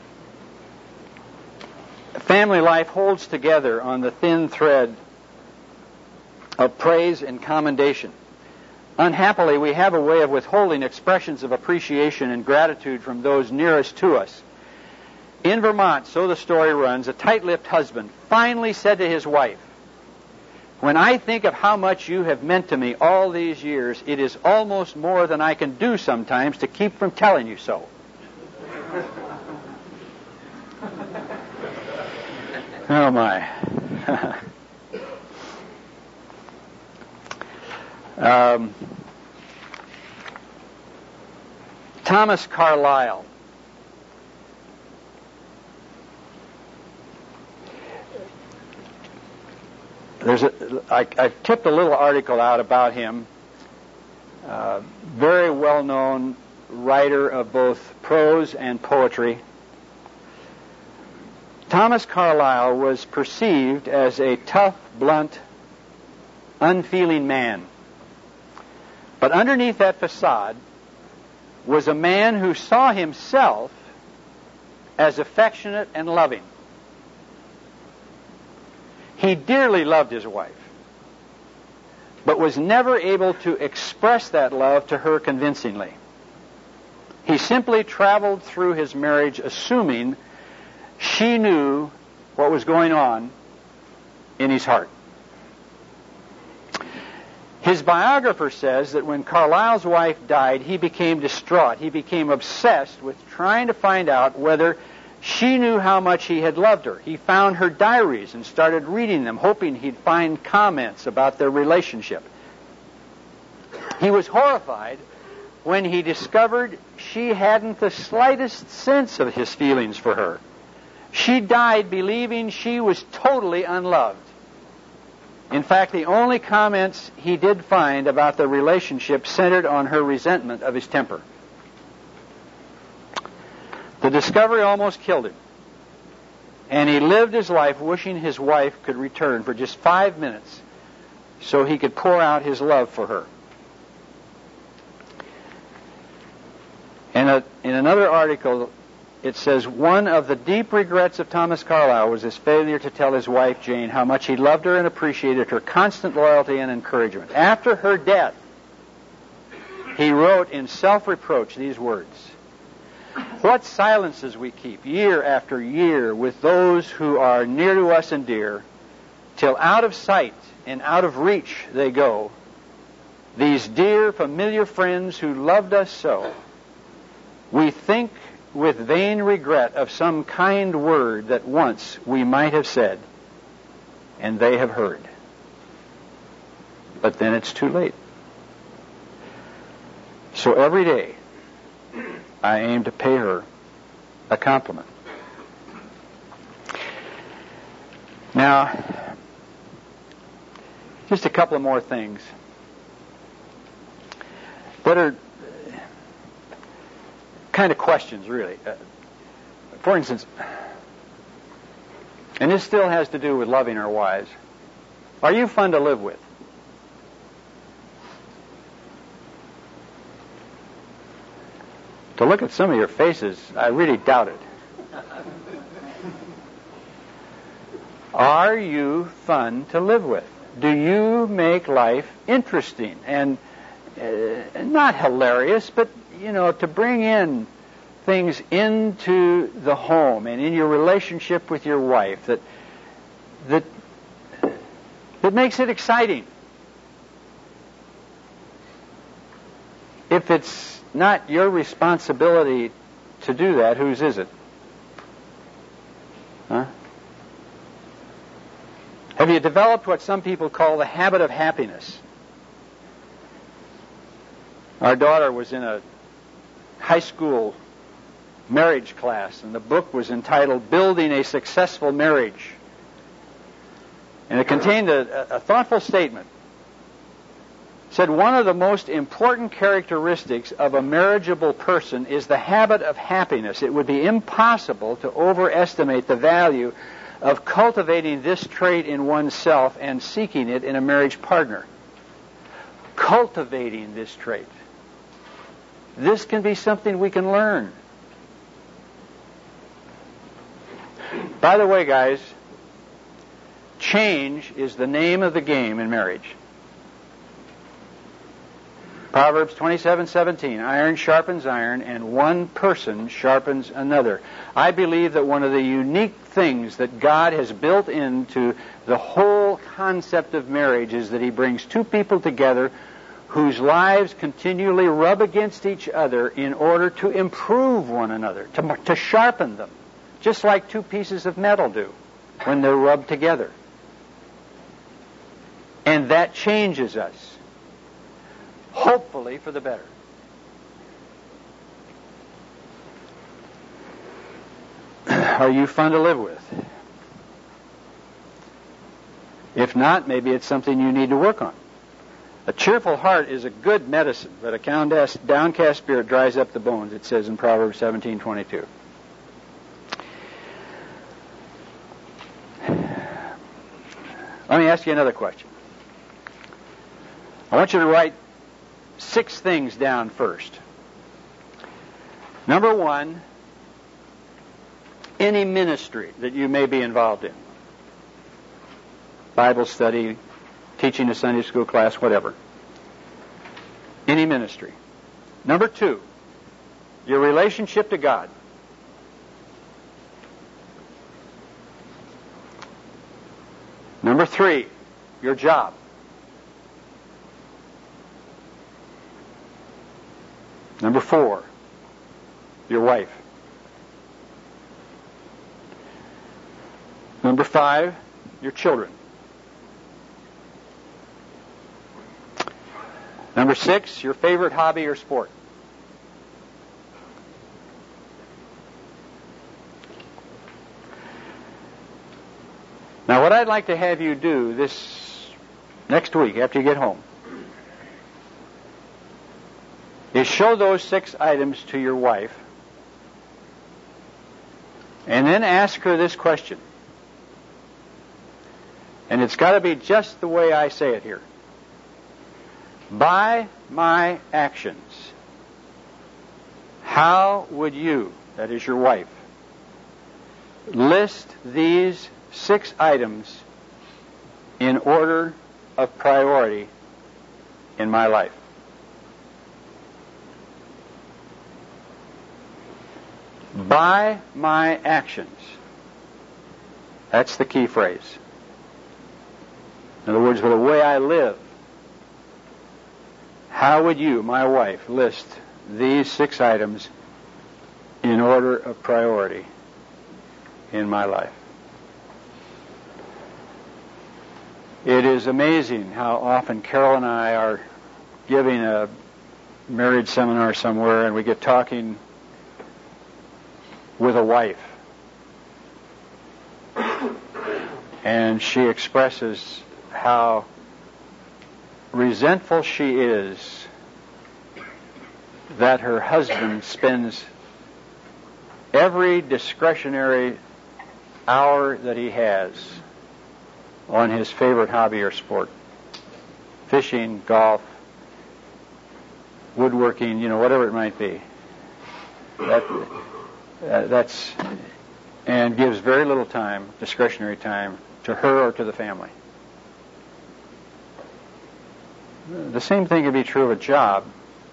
Speaker 1: Family life holds together on the thin thread of praise and commendation. Unhappily, we have a way of withholding expressions of appreciation and gratitude from those nearest to us. In Vermont, so the story runs, a tight-lipped husband finally said to his wife, "When I think of how much you have meant to me all these years, it is almost more than I can do sometimes to keep from telling you so." Oh, my. um, Thomas Carlyle. There's a, I, I tipped a little article out about him. Uh, very well-known writer of both prose and poetry. Thomas Carlyle was perceived as a tough, blunt, unfeeling man. But underneath that facade was a man who saw himself as affectionate and loving. He dearly loved his wife, but was never able to express that love to her convincingly. He simply traveled through his marriage assuming she knew what was going on in his heart. His biographer says that when Carlyle's wife died, he became distraught. He became obsessed with trying to find out whether she knew how much he had loved her. He found her diaries and started reading them, hoping he'd find comments about their relationship. He was horrified when he discovered she hadn't the slightest sense of his feelings for her. She died believing she was totally unloved. In fact, the only comments he did find about the relationship centered on her resentment of his temper. The discovery almost killed him, and he lived his life wishing his wife could return for just five minutes so he could pour out his love for her. And a, in another article, it says, one of the deep regrets of Thomas Carlyle was his failure to tell his wife, Jane, how much he loved her and appreciated her constant loyalty and encouragement. After her death, he wrote in self-reproach these words, "What silences we keep year after year with those who are near to us and dear, till out of sight and out of reach they go, these dear familiar friends who loved us so. We think with vain regret of some kind word that once we might have said, and they have heard. But then it's too late. So every day, I aim to pay her a compliment." Now, just a couple of more things that are kind of questions, really. Uh, for instance, and this still has to do with loving our wives, are you fun to live with? To look at some of your faces, I really doubt it. Are you fun to live with? Do you make life interesting and uh, not hilarious, but, you know, to bring in things into the home and in your relationship with your wife that that that makes it exciting. If it's not your responsibility to do that, whose is it? Huh? Have you developed what some people call the habit of happiness? Our daughter was in a high school marriage class, and the book was entitled Building a Successful Marriage. And it contained a, a thoughtful statement. It said, one of the most important characteristics of a marriageable person is the habit of happiness. It would be impossible to overestimate the value of cultivating this trait in oneself and seeking it in a marriage partner. Cultivating this trait. This can be something we can learn. By the way, guys, change is the name of the game in marriage. Proverbs twenty-seven seventeen, iron sharpens iron, and one person sharpens another. I believe that one of the unique things that God has built into the whole concept of marriage is that He brings two people together whose lives continually rub against each other in order to improve one another, to, to sharpen them, just like two pieces of metal do when they're rubbed together. And that changes us, hopefully for the better. Are you fun to live with? If not, maybe it's something you need to work on. A cheerful heart is a good medicine, but a downcast spirit dries up the bones, it says in Proverbs seventeen twenty-two. Let me ask you another question. I want you to write six things down first. Number one, any ministry that you may be involved in. Bible study, teaching a Sunday school class, whatever. Any ministry. Number two, your relationship to God. Number three, your job. Number four, your wife. Number five, your children. Number six, your favorite hobby or sport. Now, what I'd like to have you do this next week after you get home is show those six items to your wife and then ask her this question. And it's got to be just the way I say it here. By my actions, how would you, that is your wife, list these six items in order of priority in my life? By my actions. That's the key phrase. In other words, with the way I live, how would you, my wife, list these six items in order of priority in my life? It is amazing how often Carol and I are giving a marriage seminar somewhere and we get talking with a wife. And she expresses how resentful she is that her husband spends every discretionary hour that he has on his favorite hobby or sport. Fishing, golf, woodworking, you know, whatever it might be. That, uh, that's, and gives very little time, discretionary time, to her or to the family. The same thing could be true of a job.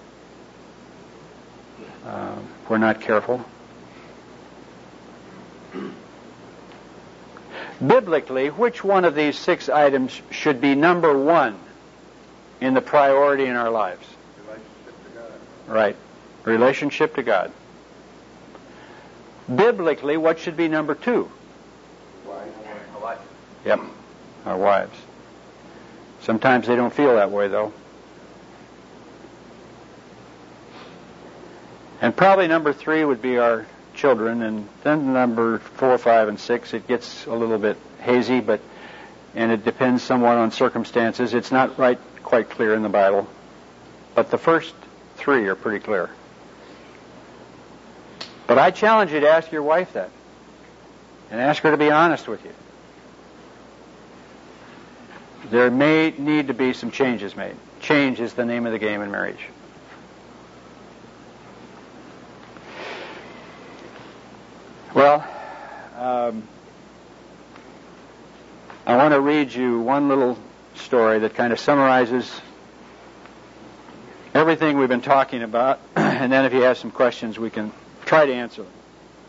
Speaker 1: Uh, if we're not careful. Biblically, which one of these six items should be number one in the priority in our lives?
Speaker 8: Relationship to God.
Speaker 1: Right. Relationship to God. Biblically, what should be number two?
Speaker 3: Wife.
Speaker 1: Yep. Our wives. Sometimes they don't feel that way, though. And probably number three would be our children, and then number four, five, and six, it gets a little bit hazy, but and it depends somewhat on circumstances. It's not right quite clear in the Bible, but the first three are pretty clear. But I challenge you to ask your wife that, and ask her to be honest with you. There may need to be some changes made. Change is the name of the game in marriage. Well, um, I want to read you one little story that kind of summarizes everything we've been talking about, and then if you have some questions, we can try to answer them.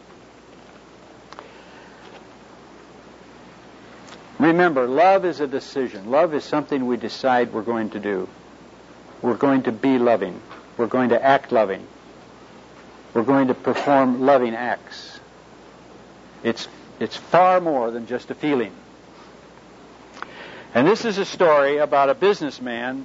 Speaker 1: Remember, love is a decision. Love is something we decide we're going to do. We're going to be loving. We're going to act loving. We're going to perform loving acts. It's it's far more than just a feeling. And this is a story about a businessman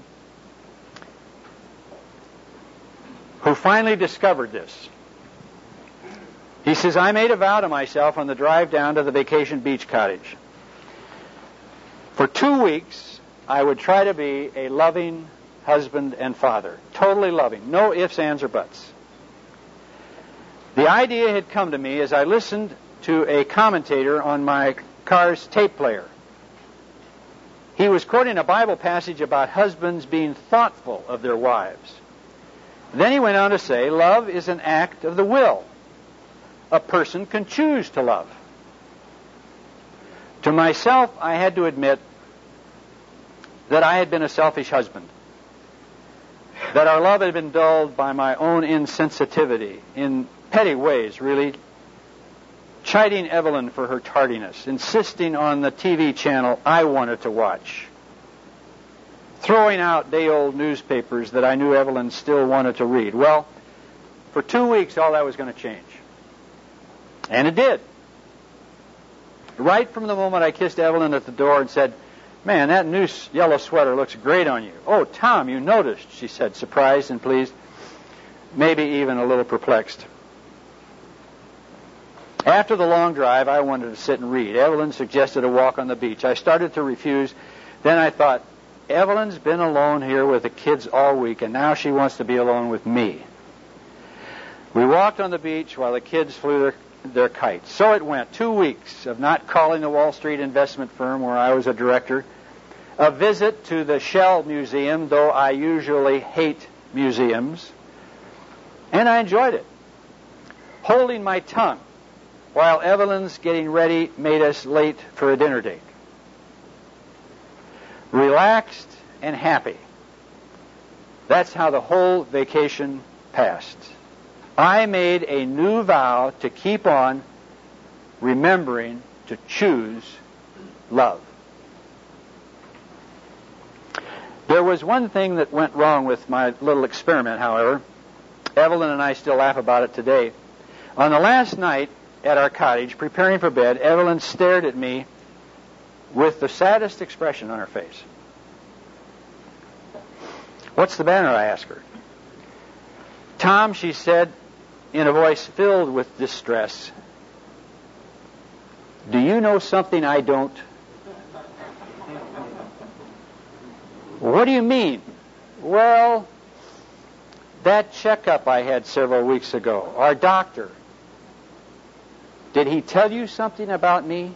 Speaker 1: who finally discovered this. He says, I made a vow to myself on the drive down to the vacation beach cottage. For two weeks, I would try to be a loving husband and father. Totally loving. No ifs, ands, or buts. The idea had come to me as I listened to a commentator on my car's tape player. He was quoting a Bible passage about husbands being thoughtful of their wives. Then he went on to say, love is an act of the will. A person can choose to love. To myself, I had to admit that I had been a selfish husband. That our love had been dulled by my own insensitivity, in petty ways, really. Chiding Evelyn for her tardiness, insisting on the T V channel I wanted to watch, throwing out day-old newspapers that I knew Evelyn still wanted to read. Well, for two weeks, all that was going to change. And it did. Right from the moment I kissed Evelyn at the door and said, man, that new yellow sweater looks great on you. Oh, Tom, you noticed, she said, surprised and pleased, maybe even a little perplexed. After the long drive, I wanted to sit and read. Evelyn suggested a walk on the beach. I started to refuse. Then I thought, Evelyn's been alone here with the kids all week, and now she wants to be alone with me. We walked on the beach while the kids flew their, their kites. So it went. Two weeks of not calling the Wall Street investment firm where I was a director. A visit to the Shell Museum, though I usually hate museums. And I enjoyed it. Holding my tongue while Evelyn's getting ready made us late for a dinner date. Relaxed and happy. That's how the whole vacation passed. I made a new vow to keep on remembering to choose love. There was one thing that went wrong with my little experiment, however. Evelyn and I still laugh about it today. On the last night at our cottage, preparing for bed, Evelyn stared at me with the saddest expression on her face. What's the matter? I asked her. Tom, she said in a voice filled with distress, do you know something I don't? What do you mean? Well, that checkup I had several weeks ago, our doctor, did he tell you something about me?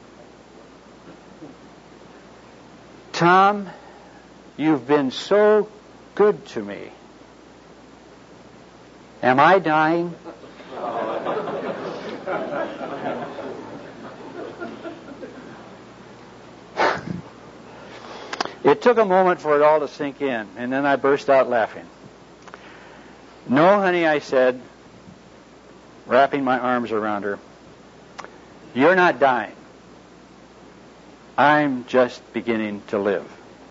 Speaker 1: Tom, you've been so good to me. Am I dying? It took a moment for it all to sink in, and then I burst out laughing. No, honey, I said, wrapping my arms around her. You're not dying. I'm just beginning to live.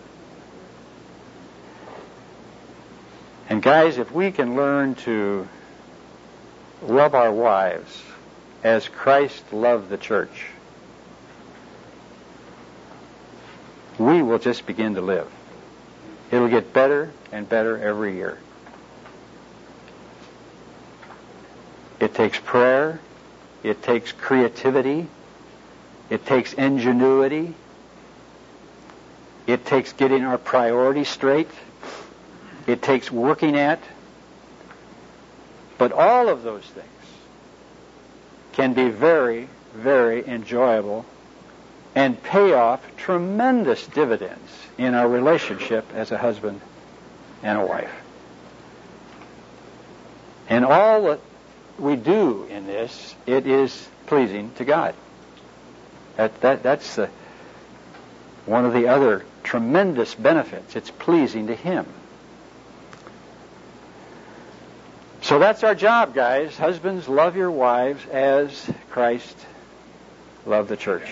Speaker 1: And guys, if we can learn to love our wives as Christ loved the church, we will just begin to live. It'll get better and better every year. It takes prayer. It takes creativity. It takes ingenuity. It takes getting our priorities straight. It takes working at. But all of those things can be very, very enjoyable and pay off tremendous dividends in our relationship as a husband and a wife. And all that we do in this, it is pleasing to God. That, that, that's the, one of the other tremendous benefits. It's pleasing to Him. So that's our job, guys. Husbands, love your wives as Christ loved the church.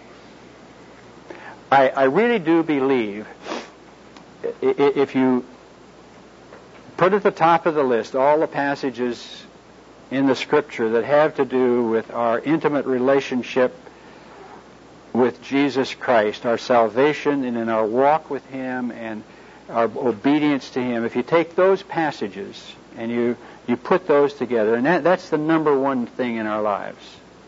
Speaker 1: I, I really do believe if you put at the top of the list all the passages in the Scripture that have to do with our intimate relationship with Jesus Christ, our salvation and in our walk with Him and our obedience to Him, if you take those passages and you, you put those together, and that, that's the number one thing in our lives.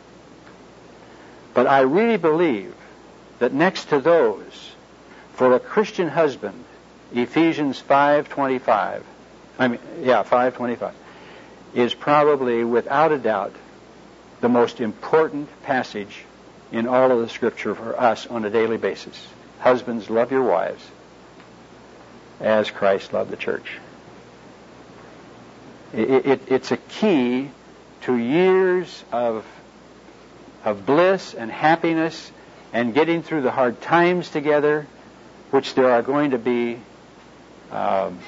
Speaker 1: But I really believe that next to those, for a Christian husband, Ephesians five twenty-five, I mean, yeah, five twenty-five, is probably, without a doubt, the most important passage in all of the Scripture for us on a daily basis. Husbands, love your wives as Christ loved the church. It, it, it's a key to years of, of bliss and happiness and getting through the hard times together, which there are going to be. Um,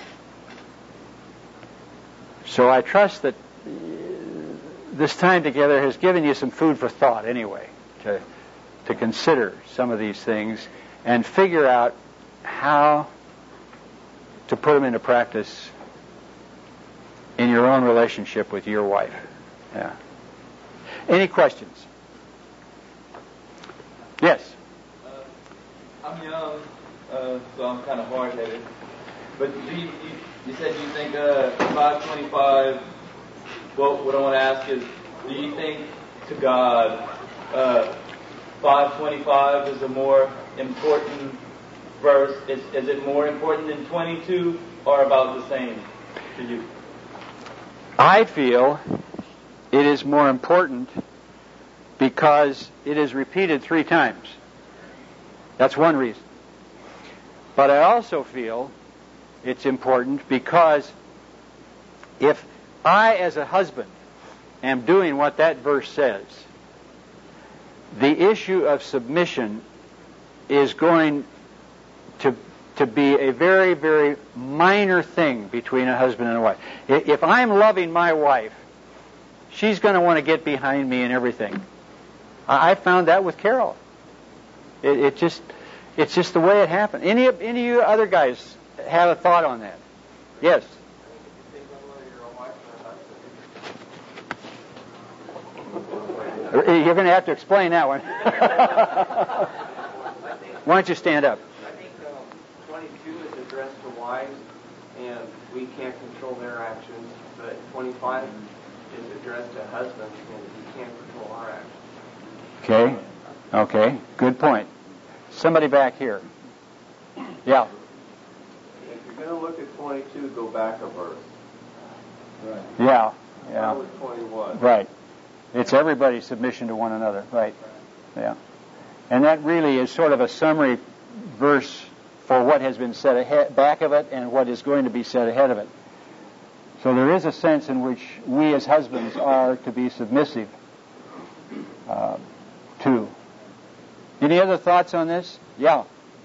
Speaker 1: so I trust that this time together has given you some food for thought anyway, to, to consider some of these things and figure out how to put them into practice in your own relationship with your wife. Yeah. Any questions? Yes.
Speaker 9: Uh, I'm young, uh, so I'm kind of hard-headed. But do you, you, you said you think uh, five twenty-five. Well, what I want to ask is, do you think to God uh, five twenty-five is a more important verse? Is, is it more important than twenty-two, or about the same to you?
Speaker 1: I feel it is more important because it is repeated three times. That's one reason. But I also feel it's important because if I, as a husband, am doing what that verse says, the issue of submission is going to to be a very, very minor thing between a husband and a wife. If I'm loving my wife, she's going to want to get behind me in everything. I found that with Carol. It, it just, it's just the way it happened. Any of any of you other guys have a thought on that? Yes. You're going to have to explain that one. Why don't you stand up?
Speaker 10: I think uh, twenty-two is addressed to wives, and we can't control their actions. But twenty-five is addressed to husbands, and we can't control our actions.
Speaker 1: Okay. Okay. Good point. Somebody back here. Yeah.
Speaker 3: If you're going to look at twenty-two, go back a verse.
Speaker 1: Right. Yeah. Yeah.
Speaker 3: Start with twenty-one.
Speaker 1: Right. It's everybody's submission to one another. Right. Yeah. And that really is sort of a summary verse for what has been said ahead, back of it and what is going to be said ahead of it. So there is a sense in which we as husbands are to be submissive uh, to. Any other thoughts on this? Yeah.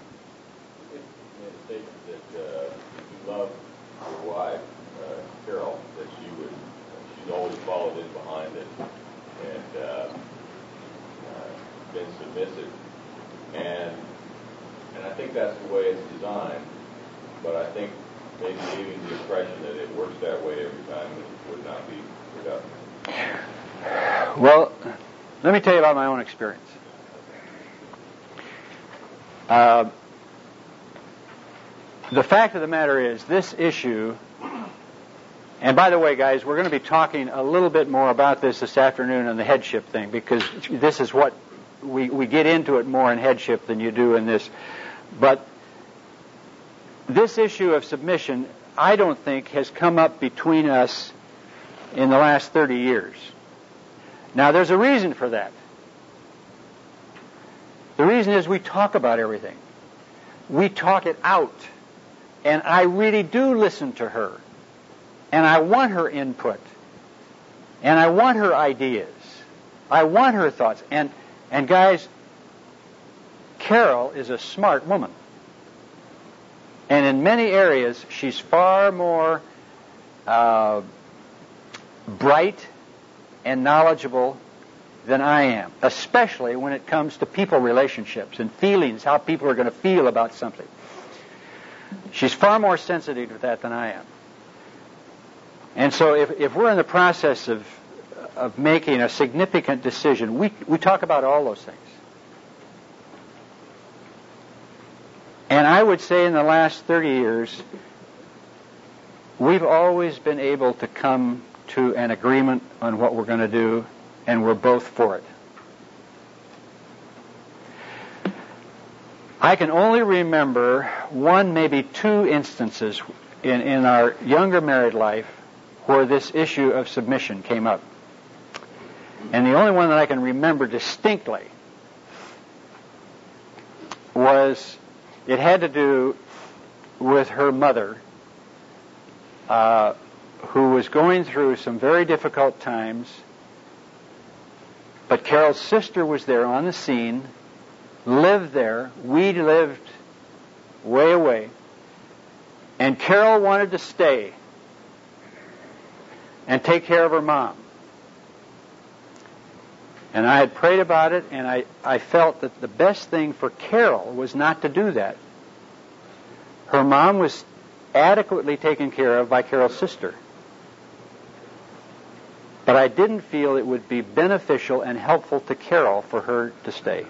Speaker 6: It states that uh, if you love your wife, uh, Carol, that she would, she's always followed in behind it and uh, uh, been submissive. And And I think that's the way it's designed. But I think maybe giving the impression that it works that way every time would, would not be productive.
Speaker 1: Well, let me tell you about my own experience. Uh, the fact of the matter is, this issue, and by the way, guys, we're going to be talking a little bit more about this this afternoon on the headship thing, because this is what we, we get into it more in headship than you do in this. But this issue of submission, I don't think, has come up between us in the last thirty years. Now, there's a reason for that. The reason is we talk about everything. We talk it out. And I really do listen to her. And I want her input. And I want her ideas. I want her thoughts. And, and guys, Carol is a smart woman. And in many areas, she's far more uh, bright and knowledgeable than I am, especially when it comes to people relationships and feelings, how people are going to feel about something. She's far more sensitive to that than I am. And so if, if we're in the process of, of making a significant decision, we, we talk about all those things. And I would say in the last thirty years, we've always been able to come to an agreement on what we're going to do, and we're both for it. I can only remember one, maybe two instances in, in our younger married life where this issue of submission came up. And the only one that I can remember distinctly was, it had to do with her mother, uh, who was going through some very difficult times. But Carol's sister was there on the scene, lived there. We lived way away. And Carol wanted to stay and take care of her mom. And I had prayed about it, and I, I felt that the best thing for Carol was not to do that. Her mom was adequately taken care of by Carol's sister. But I didn't feel it would be beneficial and helpful to Carol for her to stay.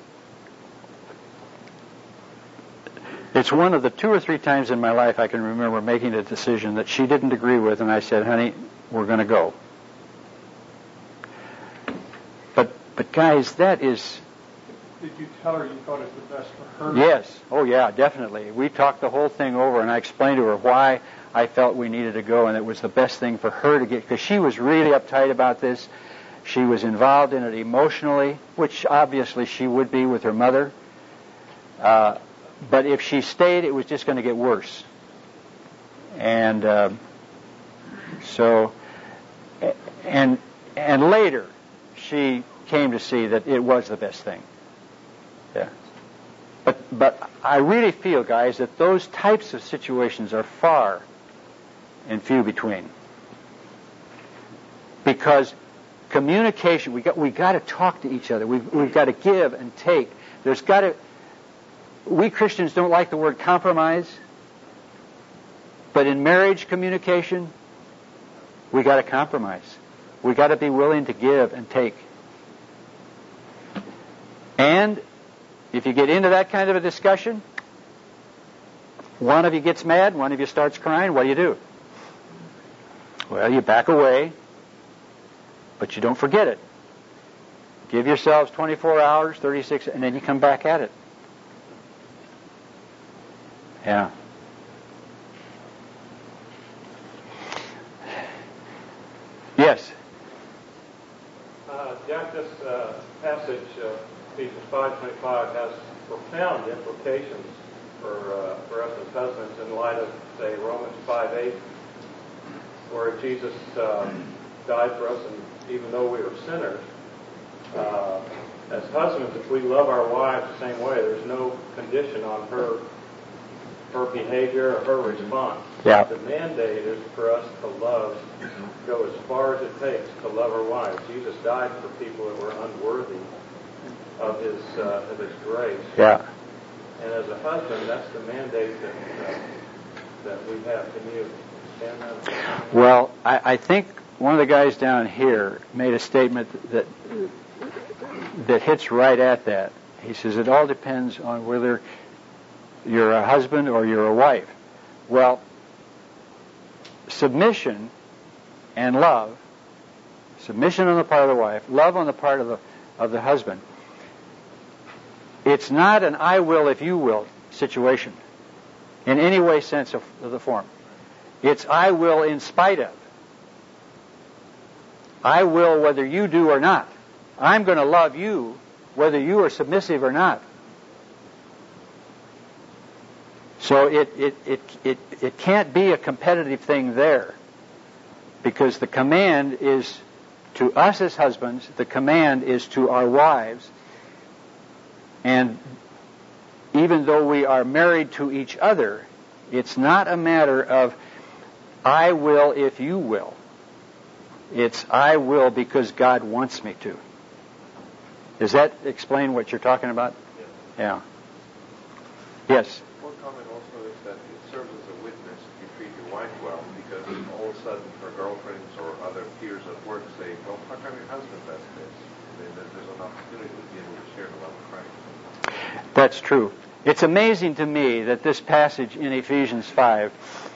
Speaker 1: It's one of the two or three times in my life I can remember making a decision that she didn't agree with, and I said, honey, we're going to go. But, but guys, that is...
Speaker 11: Did you tell her you thought it was best for her?
Speaker 1: Yes. Oh, yeah, definitely. We talked the whole thing over, and I explained to her why I felt we needed to go, and it was the best thing for her to get, because she was really uptight about this. She was involved in it emotionally, which obviously she would be with her mother. Uh, but if she stayed, it was just going to get worse. And uh, so, and and later, she came to see that it was the best thing. Yeah. But but I really feel, guys, that those types of situations are far and few between. Because communication, we got we got to talk to each other. We've we've got to give and take. There's got to. We Christians don't like the word compromise, but in marriage communication, we got to compromise. We got to be willing to give and take. And if you get into that kind of a discussion, one of you gets mad, one of you starts crying, what do you do? Well, you back away, but you don't forget it. Give yourselves twenty-four hours, thirty-six, and then you come back at it. Yeah. Yes?
Speaker 11: Uh, Jack, this uh, passage, uh, Ephesians five twenty-five, has profound implications for uh, for us as husbands in light of, say, Romans five eight, where Jesus uh, died for us, and even though we were sinners, uh, as husbands, if we love our wives the same way, there's no condition on her her behavior or her response.
Speaker 1: Yeah.
Speaker 11: The mandate is for us to love, go as far as it takes to love our wives. Jesus died for people that were unworthy of his uh, of his grace.
Speaker 1: Yeah.
Speaker 11: And as a husband, that's the mandate that uh, that we have. Can you stand that?
Speaker 1: Well, I, I think one of the guys down here made a statement that that hits right at that. He says it all depends on whether you're a husband or you're a wife. Well, submission and love, submission on the part of the wife, love on the part of the of the husband. It's not an I will if you will situation in any way, sense of, of the form. It's I will in spite of. I will whether you do or not. I'm going to love you whether you are submissive or not. So it, it, it, it, it can't be a competitive thing there, because the command is to us as husbands, the command is to our wives, and even though we are married to each other, it's not a matter of I will if you will. It's I will because God wants me to. Does that explain what you're talking about?
Speaker 3: Yes.
Speaker 1: Yeah. Yes.
Speaker 3: One comment also is that it serves as a witness if you treat your wife well, because all of a sudden her girlfriends or other peers at work say, well, how come your husband does this? And then there's an opportunity to be able to share the love of Christ.
Speaker 1: That's true. It's amazing to me that this passage in Ephesians five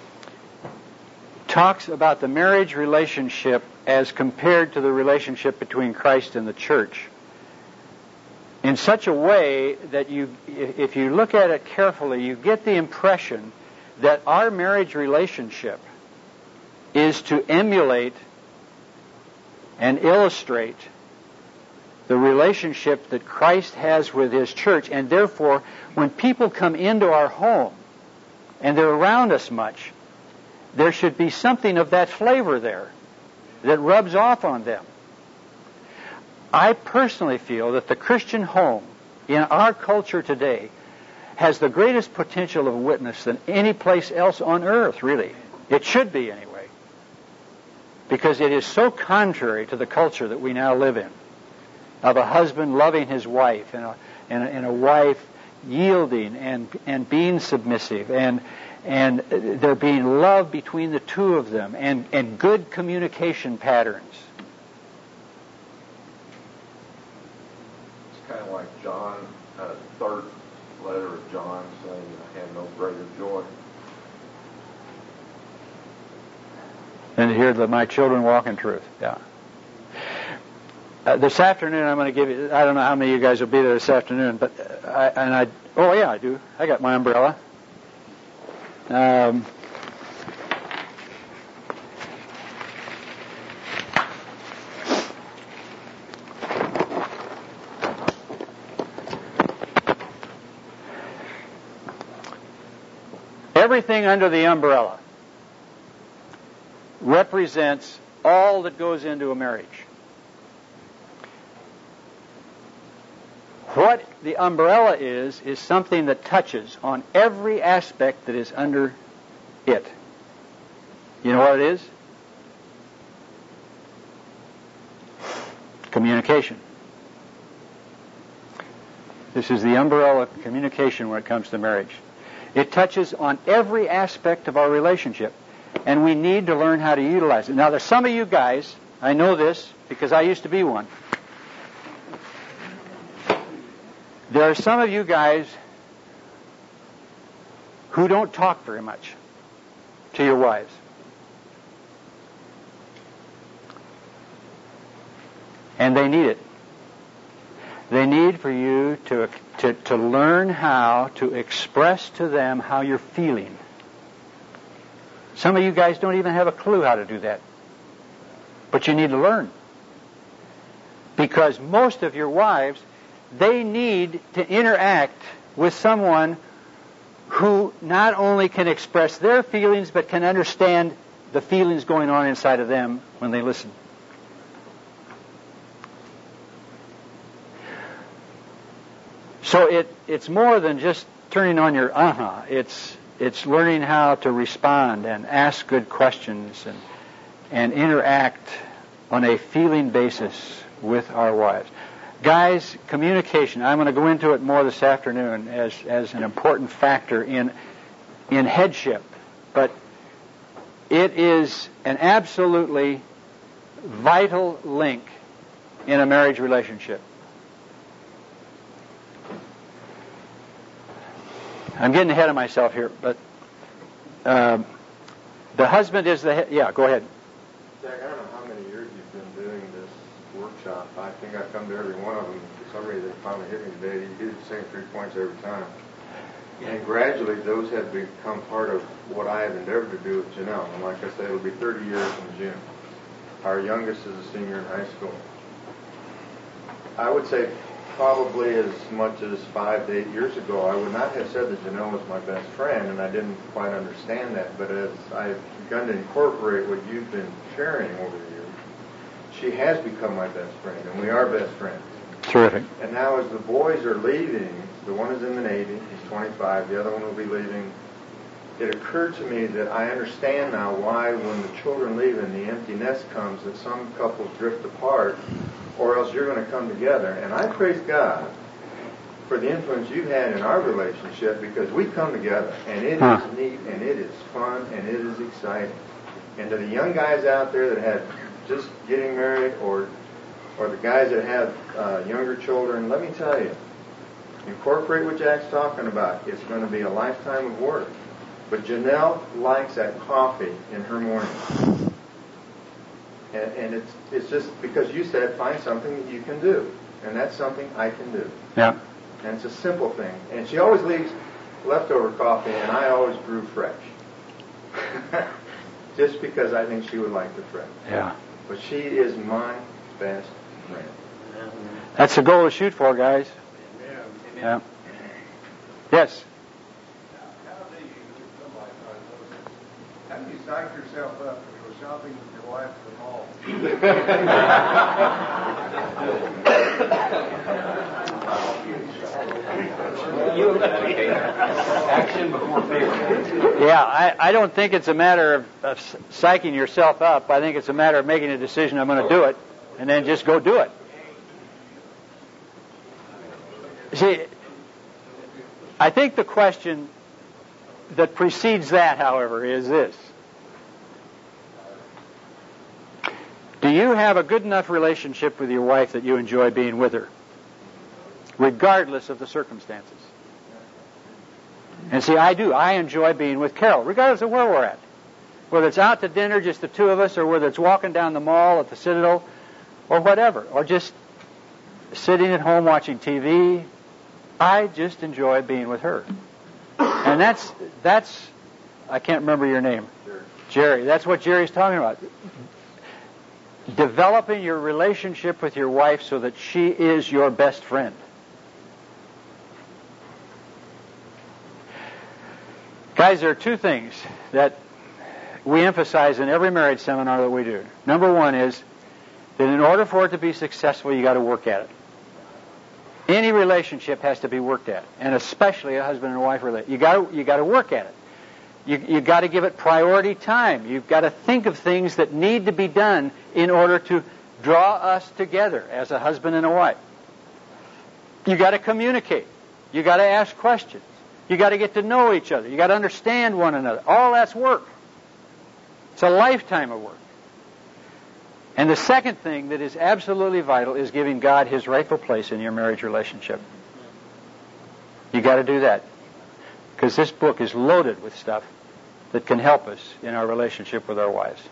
Speaker 1: talks about the marriage relationship as compared to the relationship between Christ and the church in such a way that you, if you look at it carefully, you get the impression that our marriage relationship is to emulate and illustrate the relationship that Christ has with His church. And therefore, when people come into our home and they're around us much, there should be something of that flavor there that rubs off on them. I personally feel that the Christian home in our culture today has the greatest potential of witness than any place else on earth, really. It should be anyway. Because it is so contrary to the culture that we now live in, of a husband loving his wife and a, and a, and a wife yielding and, and being submissive and and there being love between the two of them and, and good communication patterns.
Speaker 2: It's kind of like John, uh, third letter of John saying, I have no greater joy.
Speaker 1: And to hear that my children walk in truth. Yeah. Uh, this afternoon I'm going to give you, I don't know how many of you guys will be there this afternoon, but I, and I, oh yeah, I do. I got my umbrella. Um, everything under the umbrella represents all that goes into a marriage. What the umbrella is, is something that touches on every aspect that is under it. You know what it is? Communication. This is the umbrella of communication when it comes to marriage. It touches on every aspect of our relationship, and we need to learn how to utilize it. Now, there's some of you guys, I know this because I used to be one. There are some of you guys who don't talk very much to your wives. And they need it. They need for you to, to, to learn how to express to them how you're feeling. Some of you guys don't even have a clue how to do that. But you need to learn. Because most of your wives, they need to interact with someone who not only can express their feelings, but can understand the feelings going on inside of them when they listen. So it, it's more than just turning on your uh-huh. It's, it's learning how to respond and ask good questions and, and interact on a feeling basis with our wives. Guys, communication. I'm going to go into it more this afternoon as, as an important factor in, in headship. But it is an absolutely vital link in a marriage relationship. I'm getting ahead of myself here, but uh, the husband is the head. Yeah, go ahead.
Speaker 4: Jack, I don't know how many years you've been doing this workshop. I think I've come to every one of them. For some reason, they finally hit me today. You do the same three points every time. And gradually, those have become part of what I have endeavored to do with Janelle. And like I said, it'll be thirty years in June. Our youngest is a senior in high school. I would say probably as much as five to eight years ago, I would not have said that Janelle was my best friend, and I didn't quite understand that. But as I've begun to incorporate what you've been sharing over the years, she has become my best friend, and we are best friends.
Speaker 1: Terrific.
Speaker 4: And now as the boys are leaving, the one is in the Navy, he's twenty-five, the other one will be leaving, it occurred to me that I understand now why when the children leave and the empty nest comes, that some couples drift apart, or else you're going to come together. And I praise God for the influence you've had in our relationship, because we come together, and it
Speaker 1: huh.
Speaker 4: is neat, and it is fun, and it is exciting. And to the young guys out there that have just getting married, or or the guys that have uh, younger children, let me tell you, incorporate what Jack's talking about. It's going to be a lifetime of work. But Janelle likes that coffee in her morning. And, and it's it's just because you said find something that you can do. And that's something I can do.
Speaker 1: Yeah.
Speaker 4: And it's a simple thing. And she always leaves leftover coffee, and I always brew fresh. Just because I think she would like the fresh.
Speaker 1: Yeah.
Speaker 4: But she is my best friend.
Speaker 1: That's the goal to shoot for, guys. Yeah. Yes.
Speaker 7: How do you psych yourself up when you were shopping with your wife at the mall?
Speaker 12: Action before fear.
Speaker 1: Yeah, I, I don't think it's a matter of, of psyching yourself up. I think it's a matter of making a decision, I'm going to do it, and then just go do it. See, I think the question that precedes that, however, is this. Do you have a good enough relationship with your wife that you enjoy being with her, regardless of the circumstances? And see, I do. I enjoy being with Carol, regardless of where we're at. Whether it's out to dinner, just the two of us, or whether it's walking down the mall at the Citadel, or whatever, or just sitting at home watching T V. I just enjoy being with her. And that's, that's, I can't remember your name. Jerry. Jerry. That's what Jerry's talking about. Developing your relationship with your wife so that she is your best friend. Guys, there are two things that we emphasize in every marriage seminar that we do. Number one is that in order for it to be successful, you got to work at it. Any relationship has to be worked at, and especially a husband and wife relationship. You got to you got to work at it. You you got to give it priority time. You've got to think of things that need to be done in order to draw us together as a husband and a wife. You got to communicate. You got to ask questions. You got to get to know each other. You got to understand one another. All that's work. It's a lifetime of work. And the second thing that is absolutely vital is giving God His rightful place in your marriage relationship. You got to do that. Because this book is loaded with stuff that can help us in our relationship with our wives.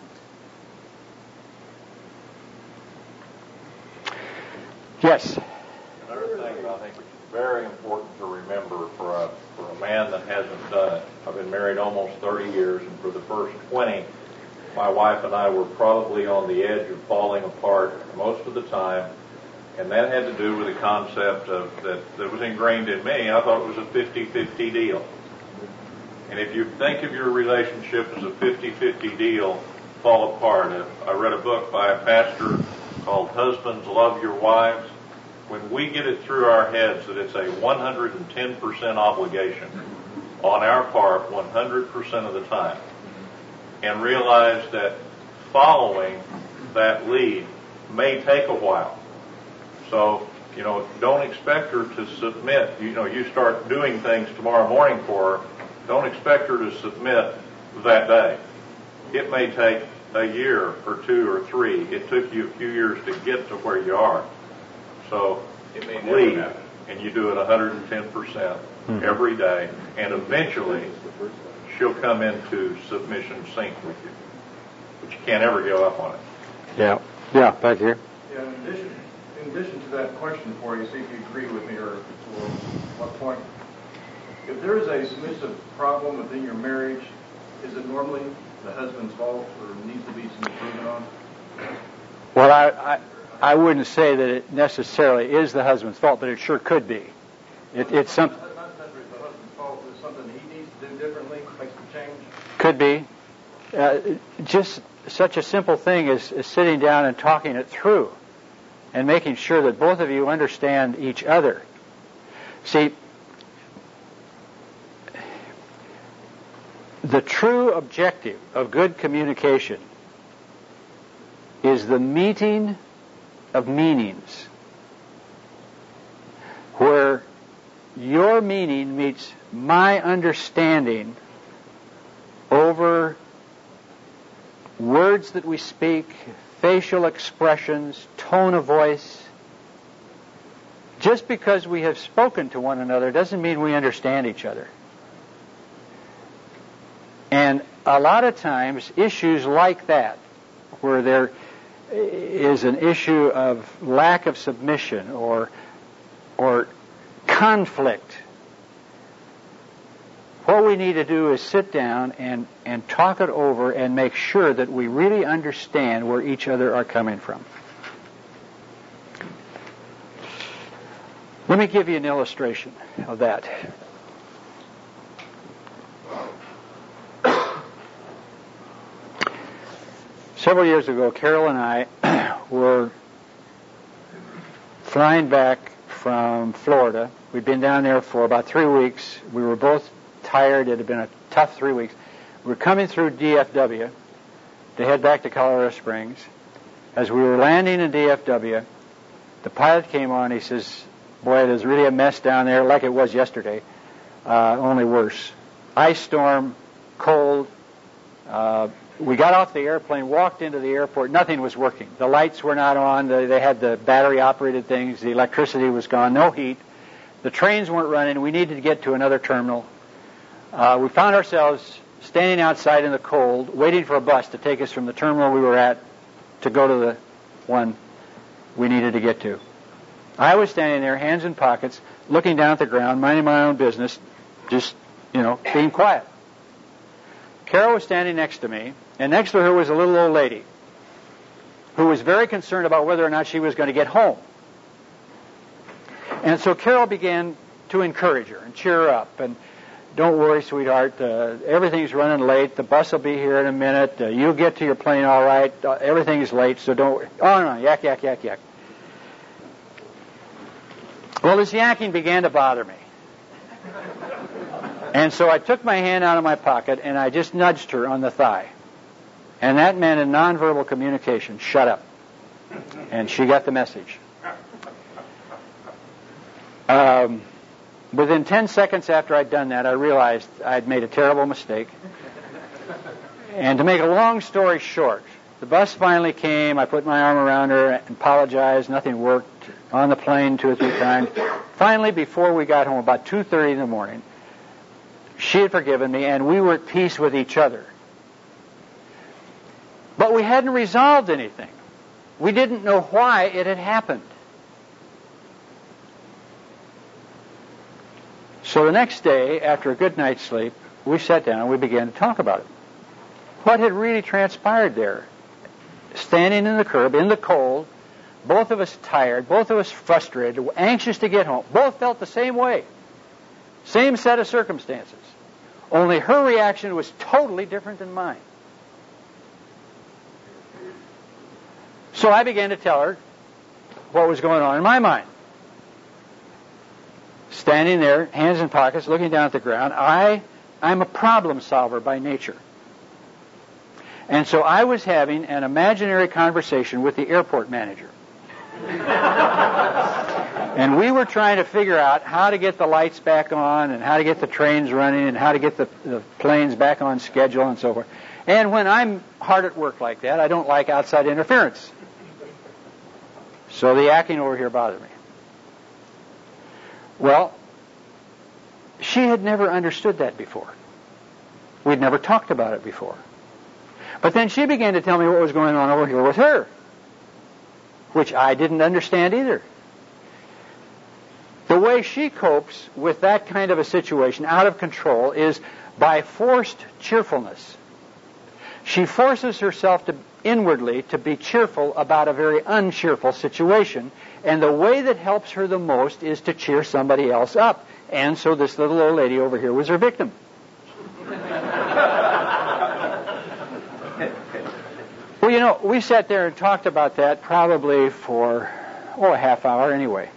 Speaker 1: Yes?
Speaker 6: Another thing that I think is very important to remember for a, for a man that hasn't done it. I've been married almost thirty years, and for the first twenty, my wife and I were probably on the edge of falling apart most of the time, and that had to do with the concept of that, that was ingrained in me. I thought it was a fifty-fifty deal. And if you think of your relationship as a fifty-fifty deal, fall apart. I read a book by a pastor called Husbands Love Your Wives. When we get it through our heads that it's a one hundred ten percent obligation on our part one hundred percent of the time, and realize that following that lead may take a while. So You know, don't expect her to submit. You know, you start doing things tomorrow morning for her. Don't expect her to submit that day. It may take a year or two or three. It took you a few years to get to where you are. So
Speaker 9: It may never
Speaker 6: lead,
Speaker 9: happen.
Speaker 6: and you do it one hundred ten percent
Speaker 1: Mhm.
Speaker 6: every day, and eventually she'll come into submission sync with you. But you can't ever give up on it.
Speaker 1: Yeah. Yeah, back here.
Speaker 11: Yeah, in addition, in addition to that question for you, see if you agree with me or, or what point. If there is a submissive problem within your marriage, is it normally the husband's fault or needs to be some improvement on?
Speaker 1: Well, I, I I wouldn't say that it necessarily is the husband's fault, but it sure could be. It, it's some
Speaker 11: Not necessarily the husband's fault, it's something that he needs to do differently, make some change.
Speaker 1: could be. Uh, just such a simple thing as, as sitting down and talking it through and making sure that both of you understand each other. See, the true objective of good communication is the meeting of meanings, where your meaning meets my understanding over words that we speak, facial expressions, tone of voice. Just because we have spoken to one another doesn't mean we understand each other. And a lot of times, issues like that, where there is an issue of lack of submission or or conflict, what we need to do is sit down and, and talk it over and make sure that we really understand where each other are coming from. Let me give you an illustration of that. Several years ago, Carol and I were flying back from Florida. We'd been down there for about three weeks. We were both tired. It had been a tough three weeks. We were coming through D F W to head back to Colorado Springs. As we were landing in D F W, the pilot came on. He says, "Boy, there's really a mess down there, like it was yesterday, uh, only worse. Ice storm, cold." Uh, we got off the airplane, walked into the airport. Nothing was working. The lights were not on. They, they had the battery-operated things. The electricity was gone. No heat. The trains weren't running. We needed to get to another terminal. Uh, we found ourselves standing outside in the cold, waiting for a bus to take us from the terminal we were at to go to the one we needed to get to. I was standing there, hands in pockets, looking down at the ground, minding my own business, just, you know, being quiet. Carol was standing next to me, and next to her was a little old lady who was very concerned about whether or not she was going to get home. And so Carol began to encourage her and cheer her up. And, "Don't worry, sweetheart. Uh, everything's running late. The bus will be here in a minute. Uh, you'll get to your plane all right. Uh, everything's late, so don't worry." Oh, no, yak, yak, yak, yak. Well, this yakking began to bother me. And so I took my hand out of my pocket and I just nudged her on the thigh. And that meant in nonverbal communication, "Shut up." And she got the message. Um, within ten seconds after I'd done that, I realized I'd made a terrible mistake. And to make a long story short, the bus finally came. I put my arm around her and apologized. Nothing worked. On the plane two or three times. Finally, before we got home, about two thirty in the morning, she had forgiven me, and we were at peace with each other. But we hadn't resolved anything. We didn't know why it had happened. So the next day, after a good night's sleep, we sat down and we began to talk about it. What had really transpired there? Standing in the curb, in the cold, both of us tired, both of us frustrated, anxious to get home. Both felt the same way. Same set of circumstances. Only her reaction was totally different than mine. So I began to tell her what was going on in my mind. Standing there, hands in pockets, looking down at the ground, I, I'm a problem solver by nature. And so I was having an imaginary conversation with the airport manager. And we were trying to figure out how to get the lights back on and how to get the trains running and how to get the, the planes back on schedule and so forth. And when I'm hard at work like that, I don't like outside interference. So the yakking over here bothered me. Well, she had never understood that before. We'd never talked about it before. But then she began to tell me what was going on over here with her, which I didn't understand either. The way she copes with that kind of a situation, out of control, is by forced cheerfulness. She forces herself to inwardly to be cheerful about a very uncheerful situation, and the way that helps her the most is to cheer somebody else up. And so this little old lady over here was her victim. Well, you know, we sat there and talked about that probably for, oh, a half hour anyway.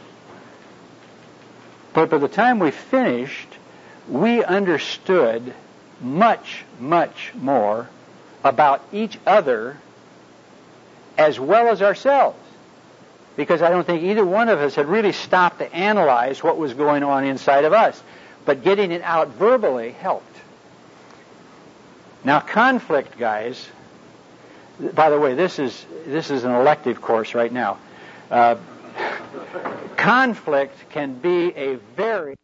Speaker 1: But by the time we finished, we understood much, much more about each other as well as ourselves. Because I don't think either one of us had really stopped to analyze what was going on inside of us. But getting it out verbally helped. Now, conflict, guys, by the way, this is this is an elective course right now. Uh, conflict can be a very